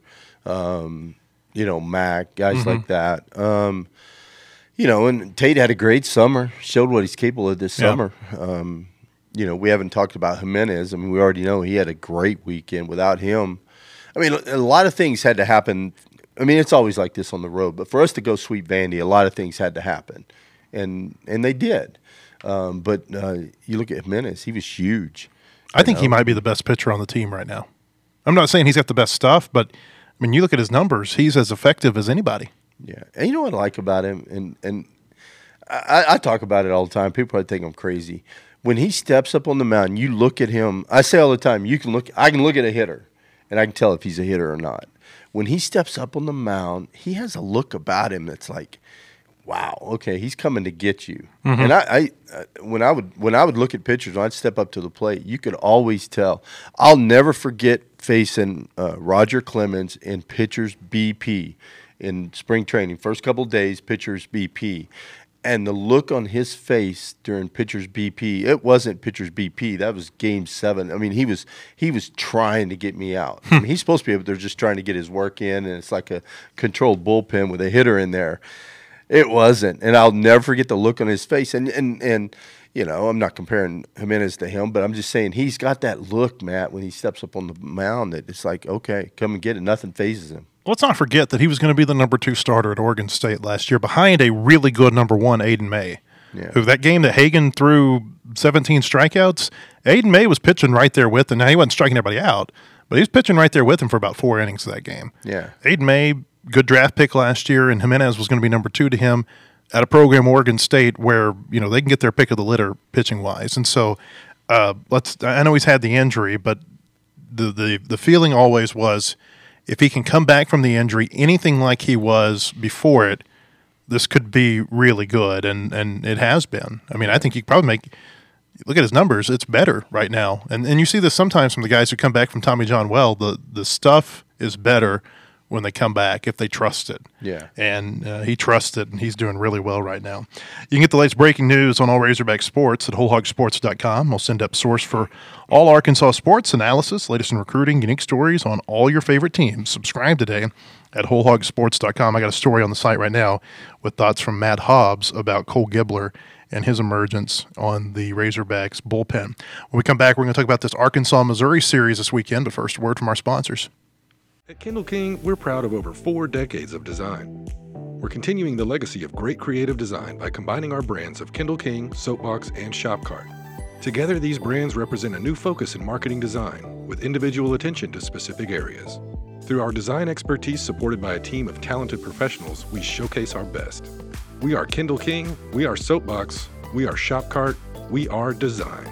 E: um, you know Mac, guys mm-hmm. like that. Um, you know, and Tate had a great summer. Showed what he's capable of this yeah. summer. Um, you know, we haven't talked about Jimenez. I mean, we already know he had a great weekend. Without him. I mean, a lot of things had to happen. I mean, it's always like this on the road. But for us to go sweep Vandy, a lot of things had to happen. And and they did. Um, but uh, you look at Jimenez, he was huge.
B: I think know? he might be the best pitcher on the team right now. I'm not saying he's got the best stuff, but, I mean, you look at his numbers, he's as effective as anybody.
E: Yeah. And you know what I like about him? And, and I, I talk about it all the time. People probably think I'm crazy. When he steps up on the mound, you look at him. I say all the time, you can look. I can look at a hitter. And I can tell if he's a hitter or not. When he steps up on the mound, he has a look about him that's like, wow, okay, he's coming to get you. Mm-hmm. And I, I, when I would when I would look at pitchers, when I'd step up to the plate, you could always tell. I'll never forget facing uh, Roger Clemens in pitchers B P in spring training. First couple of days, pitchers B P. And the look on his face during pitchers B P, it wasn't pitchers B P. That was game seven. I mean, he was he was trying to get me out. I mean, he's supposed to be able to just trying to get his work in, and it's like a controlled bullpen with a hitter in there. It wasn't. And I'll never forget the look on his face. And, and, and you know, I'm not comparing Jimenez to him, but I'm just saying he's got that look, Matt, when he steps up on the mound that it's like, okay, come and get it. Nothing phases him.
B: Let's not forget that he was going to be the number two starter at Oregon State last year behind a really good number one, Aiden May.
E: Yeah.
B: Who that game that Hagan threw seventeen strikeouts, Aiden May was pitching right there with him. Now, he wasn't striking everybody out, but he was pitching right there with him for about four innings of that game.
E: Yeah.
B: Aiden May, good draft pick last year, and Jimenez was going to be number two to him at a program, Oregon State, where you know they can get their pick of the litter pitching-wise. And so uh, let's. I know he's had the injury, but the, the, the feeling always was – if he can come back from the injury, anything like he was before it, this could be really good, and, and it has been. I mean, I think you could probably make – look at his numbers. It's better right now. And and you see this sometimes from the guys who come back from Tommy John well. The, the stuff is better when they come back if they trust it.
E: Yeah.
B: And uh, he trusts it, and he's doing really well right now. You can get the latest breaking news on all Razorback sports at whole hog sports dot com. We'll send up source for all Arkansas sports analysis, latest in recruiting, unique stories on all your favorite teams. Subscribe today at whole hog sports dot com. I got a story on the site right now with thoughts from Matt Hobbs about Cole Gibbler and his emergence on the Razorbacks bullpen. When we come back, we're going to talk about this Arkansas-Missouri series this weekend, but first, a word from our sponsors.
D: At Kindle King, we're proud of over four decades of design. We're continuing the legacy of great creative design by combining our brands of Kindle King, Soapbox, and Shopcart. Together, these brands represent a new focus in marketing design, with individual attention to specific areas. Through our design expertise supported by a team of talented professionals, we showcase our best. We are Kindle King, we are Soapbox, we are Shopcart, we are design.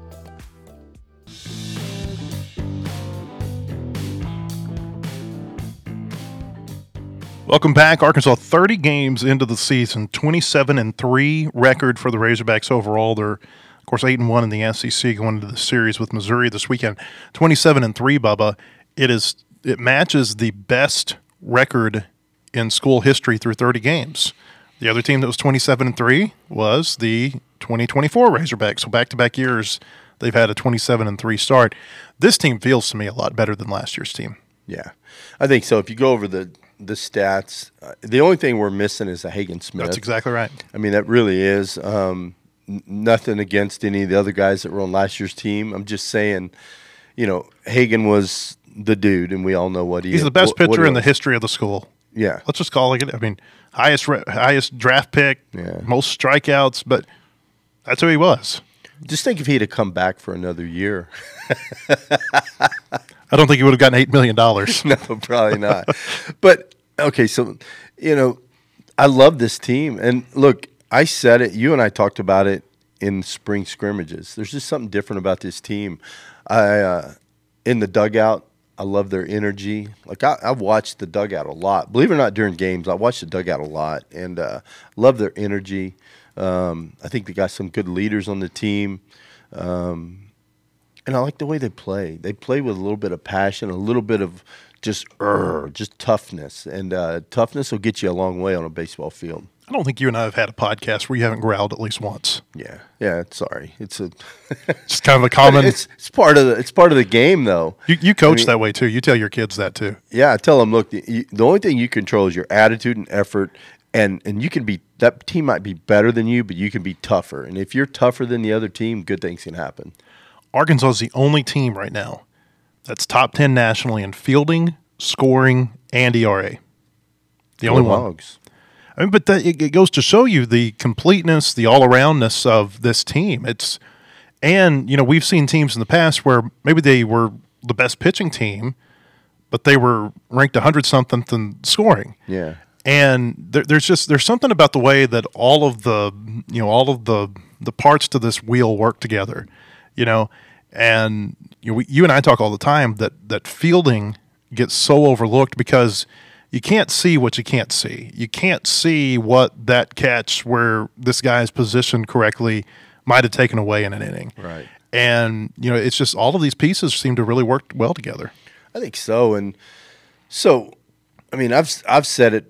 B: Welcome back. Arkansas thirty games into the season, twenty-seven and three record for the Razorbacks overall. They're, of course, eight and one in the S E C going into the series with Missouri this weekend. twenty-seven and three, Bubba. It is it matches the best record in school history through thirty games. The other team that was twenty-seven and three was the twenty twenty-four Razorbacks. So back-to-back years, they've had a twenty-seven and three start. This team feels to me a lot better than last year's team.
E: Yeah, I think so. If you go over the the stats. Uh, the only thing we're missing is a Hagen Smith.
B: That's exactly right.
E: I mean, that really is. Um, n- nothing against any of the other guys that were on last year's team. I'm just saying, you know, Hagen was the dude, and we all know what he
B: He's
E: is.
B: the best
E: what, what
B: pitcher
E: he
B: in the
E: was.
B: history of the school.
E: Yeah.
B: Let's just call it. I mean, highest re- highest draft pick,
E: Yeah.
B: most strikeouts, but that's who he was.
E: Just think if he'd have come back for another year.
B: I don't think he would have gotten eight million dollars.
E: No, probably not. But, okay, so, you know, I love this team. And, look, I said it. You and I talked about it in spring scrimmages. There's just something different about this team. I uh, in the dugout, I love their energy. Like, I, I've watched the dugout a lot. Believe it or not, during games, I watch the dugout a lot. And uh, love their energy. Um, I think they got some good leaders on the team. Um And I like the way they play. They play with a little bit of passion, a little bit of just uh, just toughness. And uh, toughness will get you a long way on a baseball field.
B: I don't think you and I have had a podcast where you haven't growled at least once.
E: Yeah, yeah. Sorry, it's a
B: Just kind of a common.
E: it's it's part of the it's part of the game, though.
B: you you coach
E: I mean-
B: that way too. You tell your kids that too.
E: Yeah, I tell them, look, the, you, the only thing you control is your attitude and effort, and and you can be that team might be better than you, but you can be tougher. And if you're tougher than the other team, good things can happen.
B: Arkansas is the only team right now that's top ten nationally in fielding, scoring, and E R A. The only
E: Go
B: one.
E: Hogs.
B: I mean, but that, it, it goes to show you the completeness, the all-aroundness of this team. It's and you know we've seen teams in the past where maybe they were the best pitching team, but they were ranked a hundred something in scoring.
E: Yeah.
B: And there, there's just there's something about the way that all of the you know all of the the parts to this wheel work together, you know. And you know, we, you and I talk all the time that that fielding gets so overlooked because you can't see what you can't see. You can't see what that catch where this guy is positioned correctly might have taken away in an inning.
E: Right.
B: And you know, it's just all of these pieces seem to really work well together.
E: I think so. And so, I mean, I've I've said it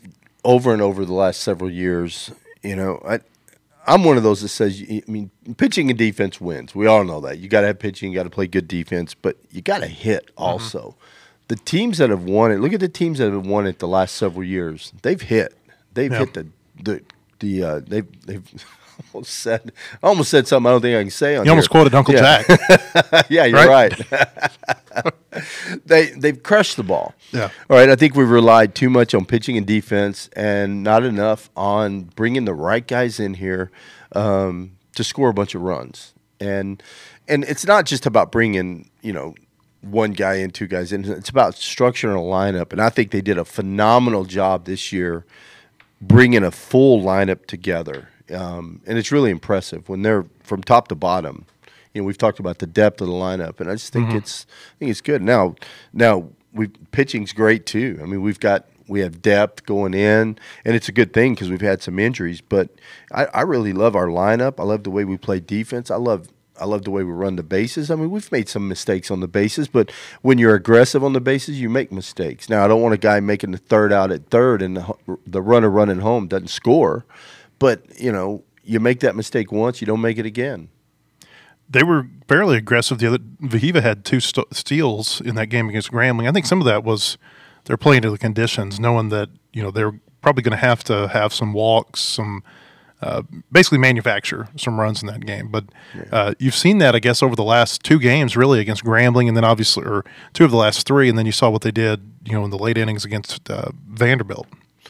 E: over and over the last several years. You know, I I'm one of those that says, I mean, pitching and defense wins. We all know that. You got to have pitching, you got to play good defense, but you got to hit also. Mm-hmm. The teams that have won it, look at the teams that have won it the last several years. They've hit. They've
B: yeah.
E: hit the the the uh, they've they've almost said I almost said something I don't think I can say on
B: You almost
E: here.
B: quoted Uncle
E: yeah.
B: Jack.
E: Yeah, you're right. right. they they've crushed the ball.
B: Yeah.
E: All right. I think we've relied too much on pitching and defense, and not enough on bringing the right guys in here um, to score a bunch of runs. And and it's not just about bringing you know one guy in, two guys in. It's about structuring a lineup, and I think they did a phenomenal job this year bringing a full lineup together. Um, and it's really impressive when they're from top to bottom. You know, we've talked about the depth of the lineup, and I just think mm-hmm. it's I think it's good. Now, now we pitching's great too. I mean, we've got we have depth going in, and it's a good thing because we've had some injuries. But I, I really love our lineup. I love the way we play defense. I love I love the way we run the bases. I mean, we've made some mistakes on the bases, but when you're aggressive on the bases, you make mistakes. Now, I don't want a guy making the third out at third and the, the runner running home doesn't score. But, you know, you make that mistake once, you don't make it again.
B: They were fairly aggressive. The other Vahiva had two st- steals in that game against Grambling. I think some of that was they're playing to the conditions, knowing that, you know, they're probably going to have to have some walks, some uh, basically manufacture some runs in that game. But uh, you've seen that, I guess, over the last two games, really, against Grambling, and then obviously, or two of the last three, and then you saw what they did, you know, in the late innings against uh, Vanderbilt.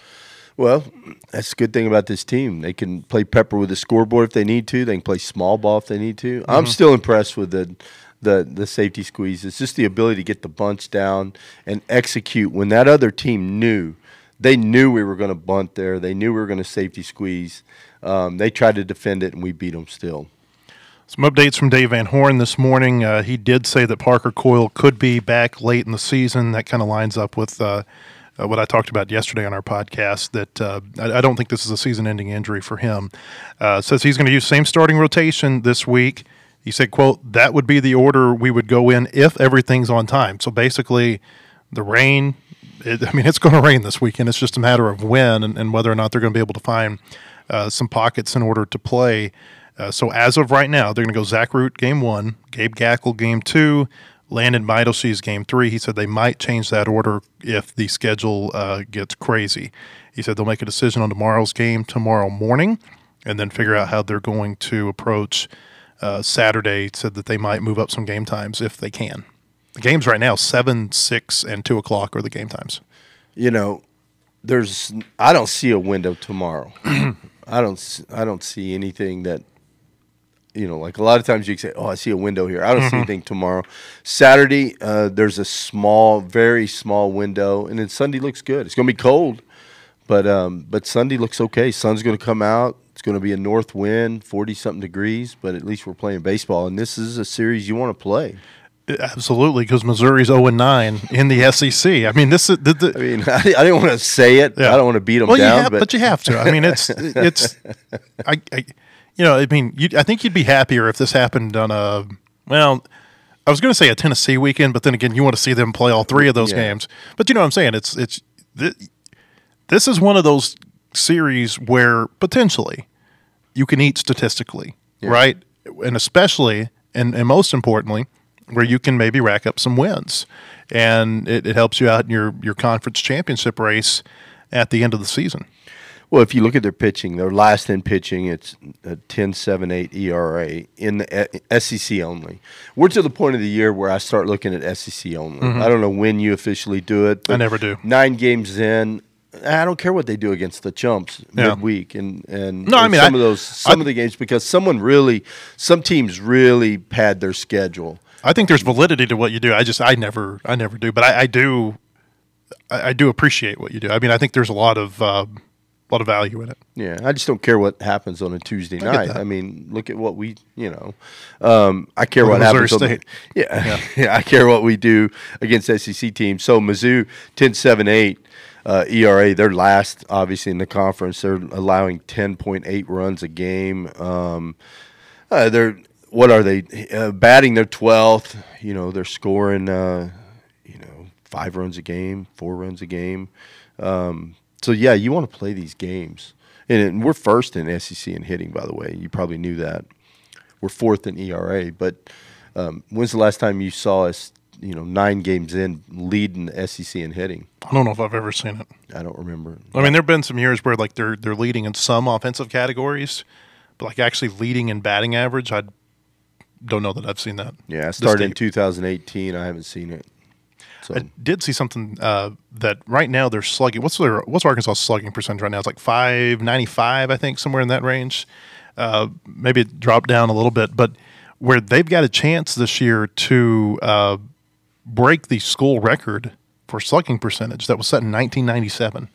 E: Well, that's the good thing about this team. They can play pepper with the scoreboard if they need to. They can play small ball if they need to. Mm-hmm. I'm still impressed with the, the the safety squeeze. It's just the ability to get the bunch down and execute when that other team knew. They knew we were going to bunt there. They knew we were going to safety squeeze. Um, they tried to defend it, and we beat them still.
B: Some updates from Dave Van Horn this morning. Uh, he did say that Parker Coyle could be back late in the season. That kind of lines up with uh, – Uh, what I talked about yesterday on our podcast, that uh, I, I don't think this is a season-ending injury for him. Uh, says he's going to use same starting rotation this week. He said, quote, that would be the order we would go in if everything's on time. So basically the rain, it, I mean, it's going to rain this weekend. It's just a matter of when and, and whether or not they're going to be able to find uh, some pockets in order to play. Uh, so as of right now, they're going to go Zach Root game one, Gabe Gackle game two, Landon Midle sees game three. He said they might change that order if the schedule uh, gets crazy. He said they'll make a decision on tomorrow's game tomorrow morning and then figure out how they're going to approach uh, Saturday. He said that they might move up some game times if they can. The games right now, seven, six, and two o'clock are the game times.
E: You know, there's I don't see a window tomorrow. I don't I don't see anything that, you know, like a lot of times you can say, oh, I see a window here. I don't mm-hmm. see anything tomorrow. Saturday, uh, there's a small, very small window, and then Sunday looks good. It's going to be cold, but um, but Sunday looks okay. Sun's going to come out. It's going to be a north wind, forty-something degrees, but at least we're playing baseball, and this is a series you want to play.
B: Absolutely, because Missouri's oh and nine in the S E C. I mean, this is. The, the,
E: I mean, I, I didn't want to say it. Yeah. I don't want to beat them
B: well,
E: down,
B: you have,
E: but.
B: but you have to. I mean, it's it's. I, I you know, I mean, you, I think you'd be happier if this happened on a. Well, I was going to say a Tennessee weekend, but then again, you want to see them play all three of those yeah. games. But you know what I'm saying? It's it's. This is one of those series where potentially you can eat statistically, yeah. right? And especially, and, and most importantly, where you can maybe rack up some wins. And it, it helps you out in your, your conference championship race at the end of the season.
E: Well, if you look at their pitching, their last in pitching, it's a ten seven eight E R A in the S E C only. We're to the point of the year where I start looking at S E C only. Mm-hmm. I don't know when you officially do it.
B: I never do.
E: Nine games in, I don't care what they do against the Chumps yeah. midweek and and
B: no, I mean,
E: some
B: I,
E: of those some
B: I,
E: of the games because someone really, some teams really pad their schedule.
B: I think there's validity to what you do. I just I never I never do, but I, I do I, I do appreciate what you do. I mean, I think there's a lot of uh, a lot of value in it.
E: Yeah, I just don't care what happens on a Tuesday I night. I mean, look at what we you know. Um, I care what
B: Missouri
E: happens. On the, yeah, yeah. yeah, I care what we do against S E C teams. So Mizzou ten seven eight. Uh, E R A, they're last, obviously, in the conference. They're allowing ten point eight runs a game. Um, uh, they're what are they uh, batting? They're twelfth. You know, they're scoring. Uh, you know, five runs a game, four runs a game. Um, so yeah, you want to play these games, and, and we're first in S E C in hitting. By the way, you probably knew that. We're fourth in E R A. But um, when's the last time you saw us? You know, nine games in, leading the S E C in hitting.
B: I don't know if I've ever seen it.
E: I don't remember.
B: I mean, there have been some years where like they're they're leading in some offensive categories, but like actually leading in batting average, I don't know that I've seen that.
E: Yeah, I started in two thousand eighteen. I haven't seen it. So.
B: I did see something uh, that right now they're slugging. What's their what's Arkansas slugging percentage right now? It's like five ninety-five, I think, somewhere in that range. Uh, maybe it dropped down a little bit, but where they've got a chance this year to uh, break the school record for slugging percentage that was set in nineteen ninety-seven.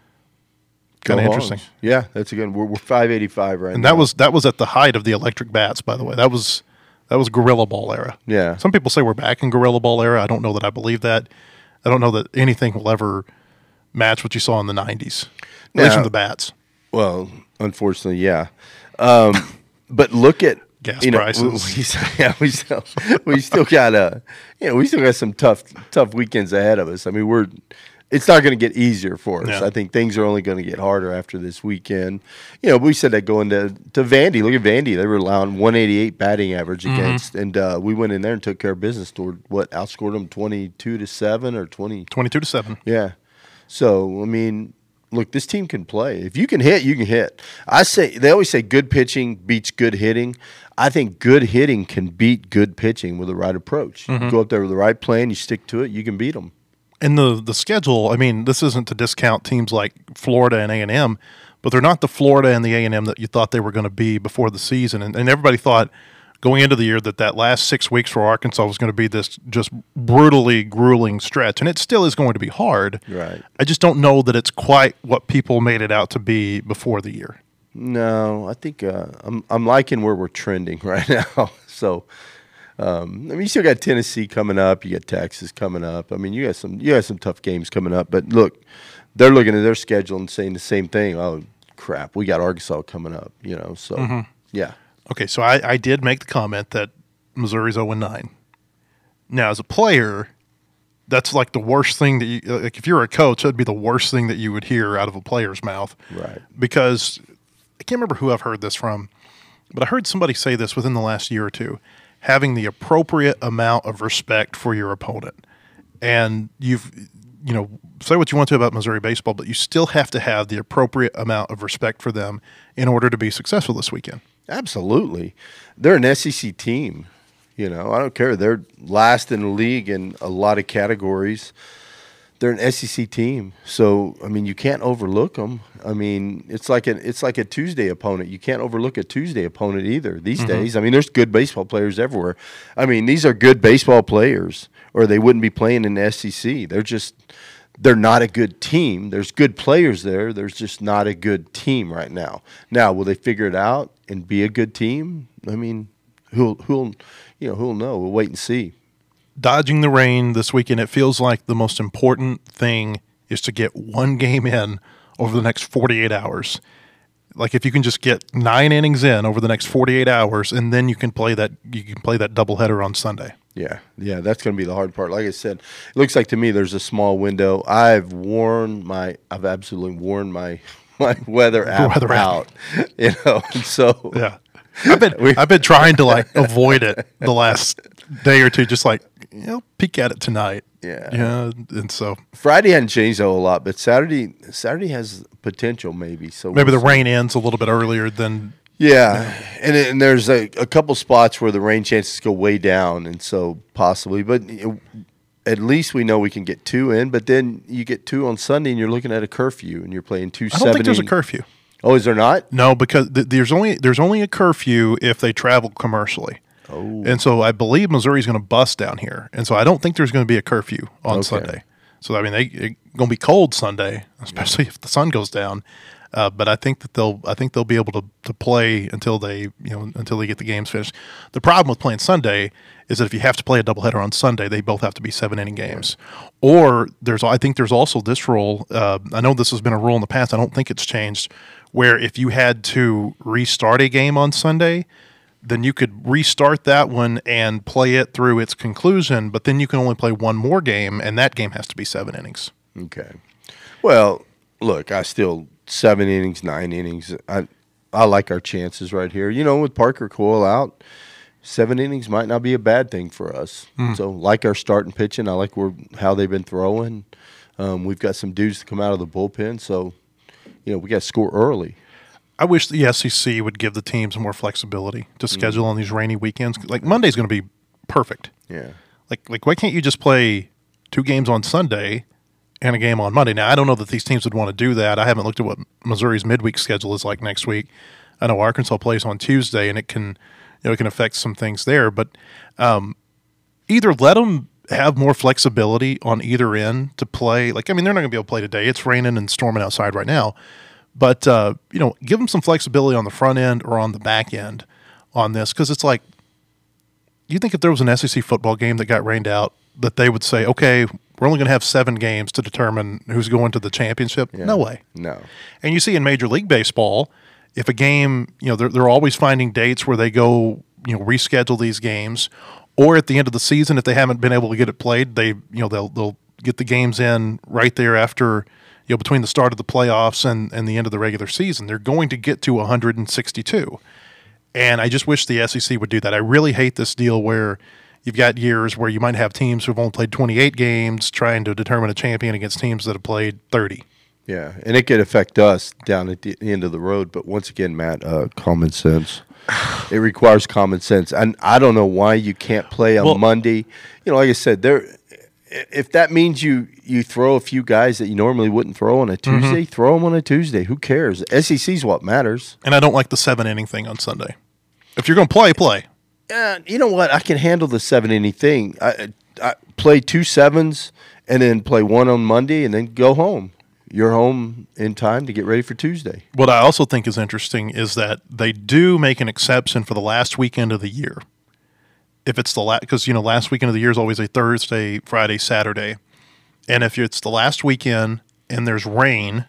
B: Kind of interesting.
E: Yeah, that's again. We're, we're five eighty-five right
B: and
E: now.
B: And that was that was at the height of the electric bats, by the way. That was that was Gorilla Ball era.
E: Yeah.
B: Some people say we're back in Gorilla Ball era. I don't know that I believe that. I don't know that anything will ever match what you saw in the nineties. At
E: now,
B: least from the bats.
E: Well, unfortunately, yeah. Um, but look at
B: gas
E: you know,
B: prices.
E: We, we, yeah, we still we still got a you know we still got some tough tough weekends ahead of us. I mean, we're it's not going to get easier for us.
B: Yeah.
E: I think things are only going to get harder after this weekend. You know, we said that going to to Vandy. Look at Vandy; they were allowing one eighty-eight batting average
B: mm-hmm.
E: against, and uh, we went in there and took care of business. Toward what outscored them twenty-two to seven or twenty
B: twenty-two to seven.
E: Yeah. So I mean. Look, this team can play. If you can hit, you can hit. I say they always say good pitching beats good hitting. I think good hitting can beat good pitching with the right approach.
B: Mm-hmm.
E: You go up there with the right plan, you stick to it, you can beat them.
B: And the the schedule, I mean, this isn't to discount teams like Florida and A and M, but they're not the Florida and the A and M that you thought they were going to be before the season. And, and everybody thought going into the year that that last six weeks for Arkansas was going to be this just brutally grueling stretch. And it still is going to be hard.
E: Right.
B: I just don't know that it's quite what people made it out to be before the year.
E: No, I think uh, I'm I'm liking where we're trending right now. So, um, I mean, you still got Tennessee coming up. You got Texas coming up. I mean, you got some you got some tough games coming up. But look, they're looking at their schedule and saying the same thing. Oh, crap, we got Arkansas coming up. You know, so
B: mm-hmm.
E: yeah.
B: Okay, so I, I did make the comment that Missouri's oh and nine. Now, as a player, that's like the worst thing that you – like if you're a coach, that'd be the worst thing that you would hear out of a player's mouth.
E: Right.
B: Because I can't remember who I've heard this from, but I heard somebody say this within the last year or two. having the appropriate amount of respect for your opponent. And you've, you know, say what you want to about Missouri baseball, but you still have to have the appropriate amount of respect for them in order to be successful this weekend.
E: Absolutely. They're an S E C team. You know, I don't care. They're last in the league in a lot of categories. They're an S E C team. So, I mean, you can't overlook them. I mean, it's like, an, it's like a Tuesday opponent. You can't overlook a Tuesday opponent either these mm-hmm. days. I mean, there's good baseball players everywhere. I mean, these are good baseball players, or they wouldn't be playing in the S E C. They're just – they're not a good team. There's good players there. There's just not a good team right now. Now, will they figure it out and be a good team? I mean, who'll, who'll you know, who'll know? We'll wait and see.
B: Dodging the rain this weekend, it feels like the most important thing is to get one game in over the next forty-eight hours. Like if you can just get nine innings in over the next forty-eight hours, and then you can play that you can play that doubleheader on Sunday.
E: Yeah, yeah, that's going to be the hard part. Like I said, it looks like to me there's a small window. I've worn my, I've absolutely worn my my weather app
B: weather
E: out. App. You know, so
B: yeah, I've been I've been trying to like avoid it the last day or two, just like you know, peek at it tonight.
E: Yeah,
B: yeah, and so
E: Friday hadn't changed a whole lot, but Saturday Saturday has potential maybe. So
B: maybe
E: we'll
B: the rain ends a little bit earlier than.
E: Yeah, and, and there's a, a couple spots where the rain chances go way down, and so possibly. But it, at least we know we can get two in. But then you get two on Sunday, and you're looking at a curfew, and you're playing two.
B: I don't think there's a curfew.
E: Oh, is there not?
B: No, because th- there's only there's only a curfew if they travel commercially.
E: Oh,
B: and so I believe Missouri's going to bust down here, and so I don't think there's going to be a curfew on
E: okay.
B: Sunday. So I mean, they it's going to be cold Sunday, especially yeah. if the sun goes down. Uh, but I think that they'll I think they'll be able to, to play until they you know until they get the games finished. The problem with playing Sunday is that if you have to play a doubleheader on Sunday, they both have to be seven inning games. Or there's I think there's also this rule. Uh, I know this has been a rule in the past. I don't think it's changed. Where if you had to restart a game on Sunday, then you could restart that one and play it through its conclusion. But then you can only play one more game, and that game has to be seven innings.
E: Okay. Well, look, I still. Seven innings, nine innings. I I like our chances right here. You know, with Parker Coyle out, seven innings might not be a bad thing for us. Mm. So, like our starting pitching, I like where, how they've been throwing. Um, we've got some dudes to come out of the bullpen, so you know we got to score early.
B: I wish the S E C would give the teams more flexibility to schedule mm. on these rainy weekends. Like Monday's going to be perfect.
E: Yeah.
B: Like like why can't you just play two games on Sunday? And a game on Monday. Now, I don't know that these teams would want to do that. I haven't looked at what Missouri's midweek schedule is like next week. I know Arkansas plays on Tuesday, and it can, you know, it can affect some things there. But um, either let them have more flexibility on either end to play. Like, I mean, they're not going to be able to play today. It's raining and storming outside right now. But, uh, you know, give them some flexibility on the front end or on the back end on this. Because it's like, you think if there was an S E C football game that got rained out, that they would say, okay, we're only going to have seven games to determine who's going to the championship?
E: Yeah.
B: No way.
E: No.
B: And you see in Major League Baseball, if a game, you know, they're, they're always finding dates where they go, you know, reschedule these games. Or at the end of the season, if they haven't been able to get it played, they, you know, they'll they'll get the games in right there after, you know, between the start of the playoffs and, and the end of the regular season. They're going to get to one hundred sixty-two. And I just wish the S E C would do that. I really hate this deal where you've got years where you might have teams who've only played twenty-eight games trying to determine a champion against teams that have played thirty.
E: Yeah, and it could affect us down at the end of the road. But once again, Matt, uh, common sense. It requires common sense. And I don't know why you can't play on
B: well,
E: Monday. You know, like I said, there. If that means you, you throw a few guys that you normally wouldn't throw on a Tuesday, mm-hmm. throw them on a Tuesday. Who cares? S E C's what matters.
B: And I don't like the seven-inning thing on Sunday. If you're going to play, play.
E: Uh, you know what? I can handle the seven-inning thing. I, I play two sevens and then play one on Monday and then go home. You're home in time to get ready for Tuesday.
B: What I also think is interesting is that they do make an exception for the last weekend of the year. If it's the last, because, you know, last weekend of the year is always a Thursday, Friday, Saturday. And if it's the last weekend and there's rain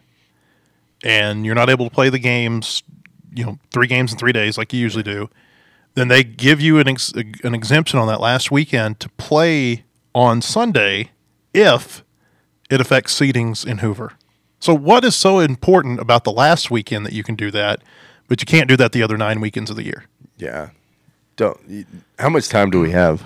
B: and you're not able to play the games, you know, three games in three days like you usually do, then they give you an ex- an exemption on that last weekend to play on Sunday if it affects seedings in Hoover. So what is so important about the last weekend that you can do that, but you can't do that the other nine weekends of the year?
E: Yeah. Don't. How much time do we have?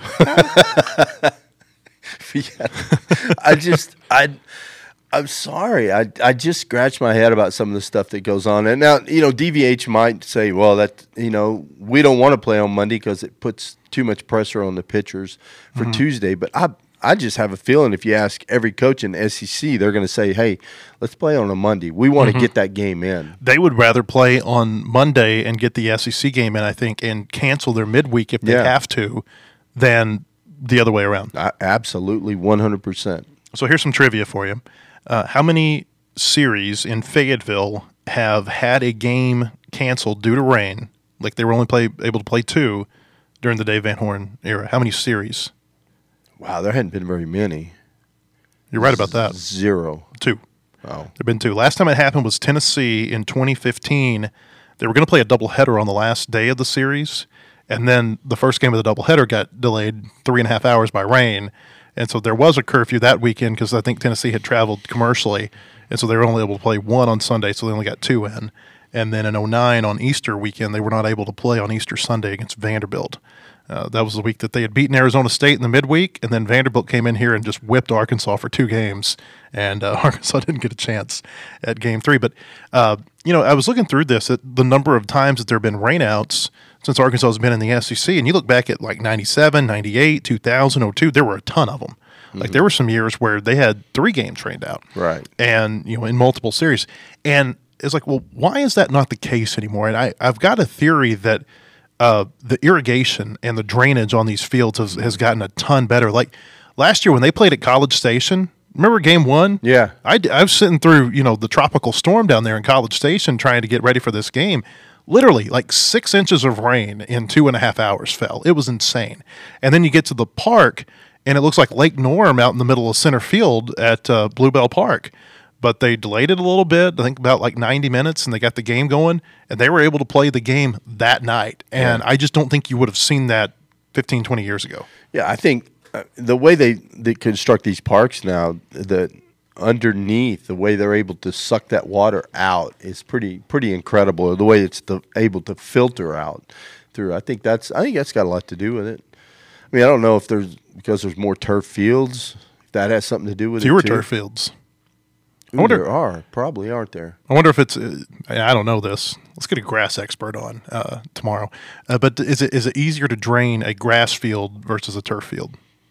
E: Yeah. I just, I, I'm sorry. I, I just scratch my head about some of the stuff that goes on. And now, you know, D V H might say, well, that, you know, we don't want to play on Monday because it puts too much pressure on the pitchers for mm-hmm. Tuesday. But I, I just have a feeling if you ask every coach in the S E C, they're going to say, hey, let's play on a Monday. We want mm-hmm. to get that game in.
B: They would rather play on Monday and get the S E C game in, I think, and cancel their midweek if they yeah. have to, than the other way around.
E: I, absolutely, one hundred percent.
B: So here's some trivia for you. Uh, how many series in Fayetteville have had a game canceled due to rain, like they were only play, able to play two during the Dave Van Horn era? How many series?
E: Wow, there hadn't been very many.
B: You're right about that.
E: Zero.
B: Two.
E: Oh.
B: There have been two. Last time it happened was Tennessee in twenty fifteen. They were going to play a doubleheader on the last day of the series, and then the first game of the doubleheader got delayed three and a half hours by rain. And so there was a curfew that weekend because I think Tennessee had traveled commercially, and so they were only able to play one on Sunday, so they only got two in. And then in oh nine on Easter weekend, they were not able to play on Easter Sunday against Vanderbilt. Uh, that was the week that they had beaten Arizona State in the midweek, and then Vanderbilt came in here and just whipped Arkansas for two games, and uh, Arkansas didn't get a chance at game three. But, uh, you know, I was looking through this, at the number of times that there have been rainouts since Arkansas has been in the S E C, and you look back at like ninety-seven, ninety-eight, two thousand, oh two, there were a ton of them. Mm-hmm. Like there were some years where they had three games rained out.
E: Right.
B: And, you know, in multiple series. And it's like, well, why is that not the case anymore? And I, I've got a theory that Uh, the irrigation and the drainage on these fields has, has gotten a ton better. Like last year when they played at College Station, remember game one?
E: Yeah.
B: I, I was sitting through, you know, the tropical storm down there in College Station trying to get ready for this game. Literally, like six inches of rain in two and a half hours fell. It was insane. And then you get to the park, and it looks like Lake Norm out in the middle of center field at uh, Bluebell Park. But they delayed it a little bit, I think about like ninety minutes, and they got the game going, and they were able to play the game that night. And yeah. I just don't think you would have seen that fifteen, twenty years ago.
E: Yeah, I think uh, the way they, they construct these parks now, the underneath, the way they're able to suck that water out is pretty pretty incredible. The way it's the, able to filter out through, I think that's I think that's got a lot to do with it. I mean, I don't know if there's because there's more turf fields, if that has something to do with
B: Fewer
E: it too.
B: Fewer turf fields.
E: Ooh, I wonder, there are. Probably aren't there.
B: I wonder if it's uh, – I don't know this. Let's get a grass expert on uh, tomorrow. Uh, but is it is it easier to drain a grass field versus a turf field?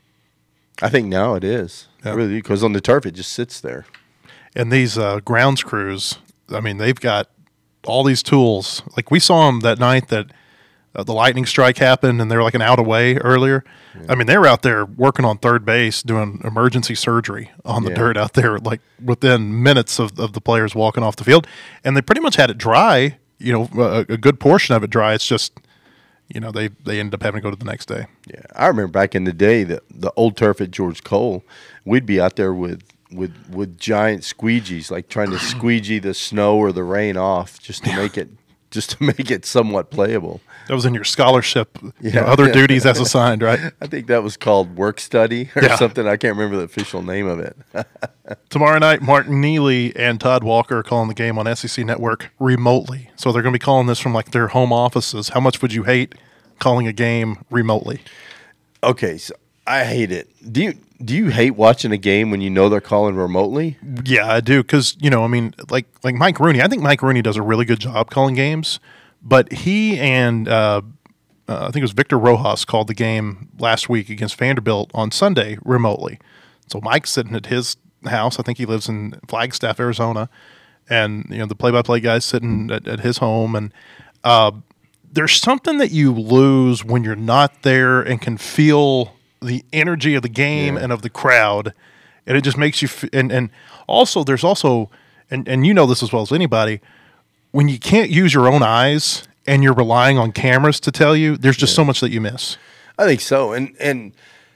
E: I think now it is. Yeah. Really, because on the turf it just sits there.
B: And these uh, grounds crews, I mean, they've got all these tools. Like we saw them that night that uh, the lightning strike happened and they were like an out away earlier. Yeah. I mean, they were out there working on third base doing emergency surgery on the yeah. dirt out there, like within minutes of, of the players walking off the field. And they pretty much had it dry, you know, a, a good portion of it dry. It's just, you know, they, they ended up having to go to the next day.
E: Yeah, I remember back in the day, the, the old turf at George Cole, we'd be out there with, with, with giant squeegees, like trying to squeegee the snow or the rain off just to make it just to make it somewhat playable.
B: That was in your scholarship, yeah. you know, other duties as assigned, right?
E: I think that was called work study or yeah. something. I can't remember the official name of it.
B: Tomorrow night, Martin Neely and Todd Walker are calling the game on S E C Network remotely. So they're going to be calling this from like their home offices. How much would you hate calling a game remotely?
E: Okay, so I hate it. Do you do you hate watching a game when you know they're calling remotely?
B: Yeah, I do, because you know, I mean, like like Mike Rooney. I think Mike Rooney does a really good job calling games, but he and uh, uh, I think it was Victor Rojas called the game last week against Vanderbilt on Sunday remotely. So Mike's sitting at his house. I think he lives in Flagstaff, Arizona, and you know the play-by-play guy's sitting at, at his home, and uh, there's something that you lose when you're not there and can feel the energy of the game yeah. and of the crowd, and it just makes you f- and and also there's also and and you know this as well as anybody, when you can't use your own eyes and you're relying on cameras to tell you, there's just yeah. so much that you miss.
E: I think so. And and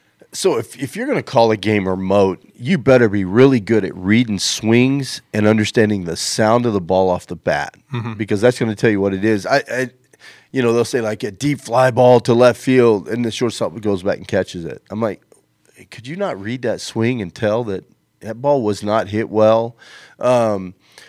E: so if if you're going to call a game remote, you better be really good at reading swings and understanding the sound of the ball off the bat, mm-hmm. because that's going to tell you what it is. I, I You know, they'll say like a deep fly ball to left field, and the shortstop goes back and catches it. I'm like, could you not read that swing and tell that that ball was not hit well? Um,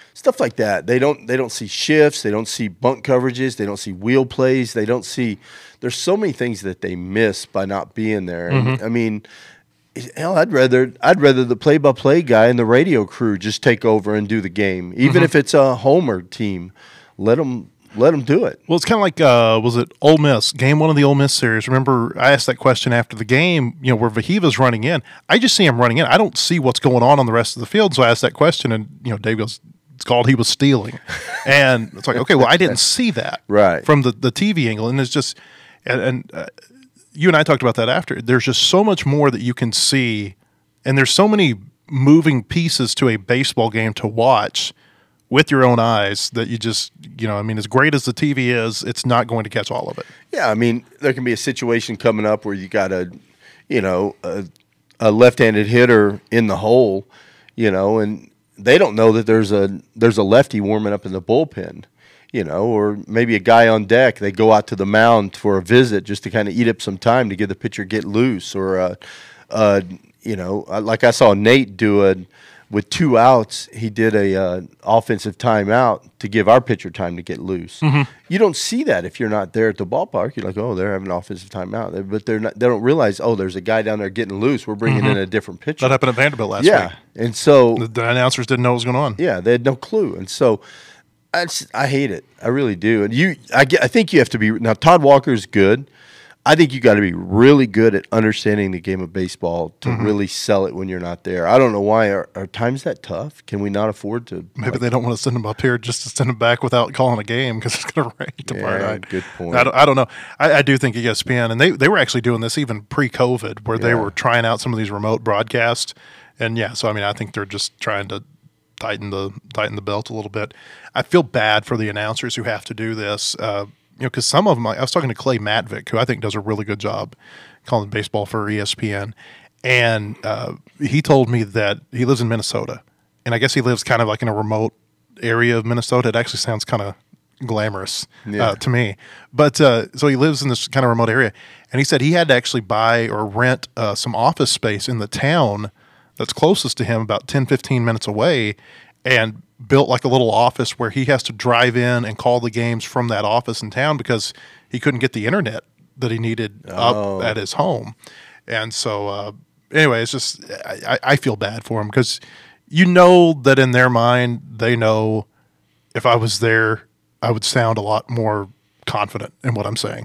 E: stuff like that. They don't they don't see shifts. They don't see bunt coverages. They don't see wheel plays. They don't see. There's so many things that they miss by not being there. And,
B: Mm-hmm.
E: I mean, hell, I'd rather I'd rather the play-by-play guy and the radio crew just take over and do the game, even
B: Mm-hmm.
E: if it's a homer team. Let them let them do it.
B: Well, it's kind of like, uh, was it Ole Miss, game one of the Ole Miss series? Remember, I asked that question after the game, you know, where Vahiva's running in. I just see him running in. I don't see what's going on on the rest of the field. So I asked that question, and, you know, Dave goes, it's called he was stealing. And it's like, okay, well, I didn't see that
E: Right.
B: from the, the T V angle. And it's just, and, and uh, you and I talked about that after. There's just so much more that you can see, and there's so many moving pieces to a baseball game to watch with your own eyes that you just, you know, I mean, as great as the T V is, it's not going to catch all of it.
E: Yeah, I mean, there can be a situation coming up where you got a, you know, a, a left-handed hitter in the hole, you know, and they don't know that there's a there's a lefty warming up in the bullpen, you know, or maybe a guy on deck. They go out to the mound for a visit just to kind of eat up some time to give the pitcher get loose, or, uh, uh, you know, like I saw Nate do it. With two outs, he did a uh, offensive timeout to give our pitcher time to get loose.
B: Mm-hmm.
E: You don't see that if you're not there at the ballpark. You're like, oh, they're having an offensive timeout, but they're not. They don't realize, oh, there's a guy down there getting loose. We're bringing in a different pitcher.
B: That happened at Vanderbilt last
E: yeah,
B: week.
E: and so
B: The, the announcers didn't know what was going on.
E: yeah, they had no clue, and so I, just, I hate it. I really do. And you, I, get, I think you have to be now. Todd Walker's good. I think you got to be really good at understanding the game of baseball to
B: Mm-hmm.
E: really sell it when you're not there. I don't know why. Are, are times that tough? Can we not afford to?
B: Maybe
E: like,
B: they don't want to send him up here just to send him back without calling a game because it's going to rain tomorrow
E: Yeah,
B: night.
E: good point.
B: I don't, I don't know. I, I do think E S P N, and they, they were actually doing this even pre-COVID, where they
E: Yeah.
B: were trying out some of these remote broadcasts. And yeah, so I mean, I think they're just trying to tighten the tighten the belt a little bit. I feel bad for the announcers who have to do this. Uh, you know, because some of them, I was talking to Clay Matvick, who I think does a really good job calling baseball for E S P N, and uh, he told me that he lives in Minnesota, and I guess he lives kind of like in a remote area of Minnesota. It actually sounds kind of glamorous
E: Yeah.
B: uh, to me, but uh, so he lives in this kind of remote area, and he said he had to actually buy or rent uh, some office space in the town that's closest to him, about ten, fifteen minutes away, and built like a little office where he has to drive in and call the games from that office in town because he couldn't get the internet that he needed
E: Oh.
B: up at his home. And so, uh, anyway, it's just, I, I feel bad for him because you know that in their mind, they know if I was there, I would sound a lot more confident in what I'm saying.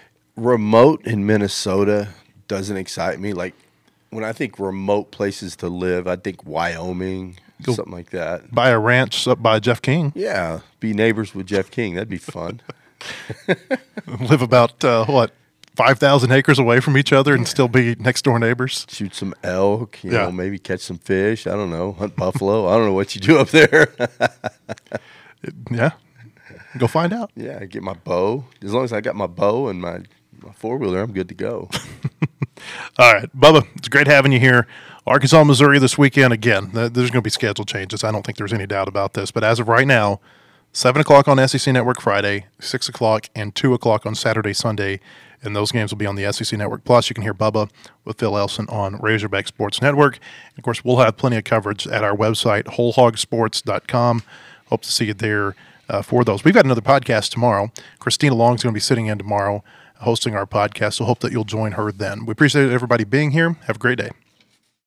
E: Remote in Minnesota doesn't excite me. Like when I think remote places to live, I think Wyoming,
B: Go-
E: something like that.
B: Buy a ranch up by Jeff King,
E: Yeah, be neighbors with Jeff King. That'd be fun.
B: live about, uh, what, five thousand acres away from each other and still be next door neighbors.
E: Shoot some elk, you
B: Yeah.
E: know, maybe catch some fish. I don't know, hunt buffalo. I don't know what you do up there.
B: Yeah. Go find out.
E: Yeah, get my bow. As long as I got my bow and my, my four wheeler, I'm good to go.
B: All right, Bubba, it's great having you here. Arkansas, Missouri this weekend. Again, th- there's going to be schedule changes. I don't think there's any doubt about this. But as of right now, seven o'clock on S E C Network Friday, six o'clock, and two o'clock on Saturday, Sunday. And those games will be on the S E C Network. Plus, you can hear Bubba with Phil Elson on Razorback Sports Network. And of course, we'll have plenty of coverage at our website, whole hog sports dot com. Hope to see you there uh, for those. We've got another podcast tomorrow. Christina Long's going to be sitting in tomorrow hosting our podcast, so hope that you'll join her then. We appreciate everybody being here. Have a great day.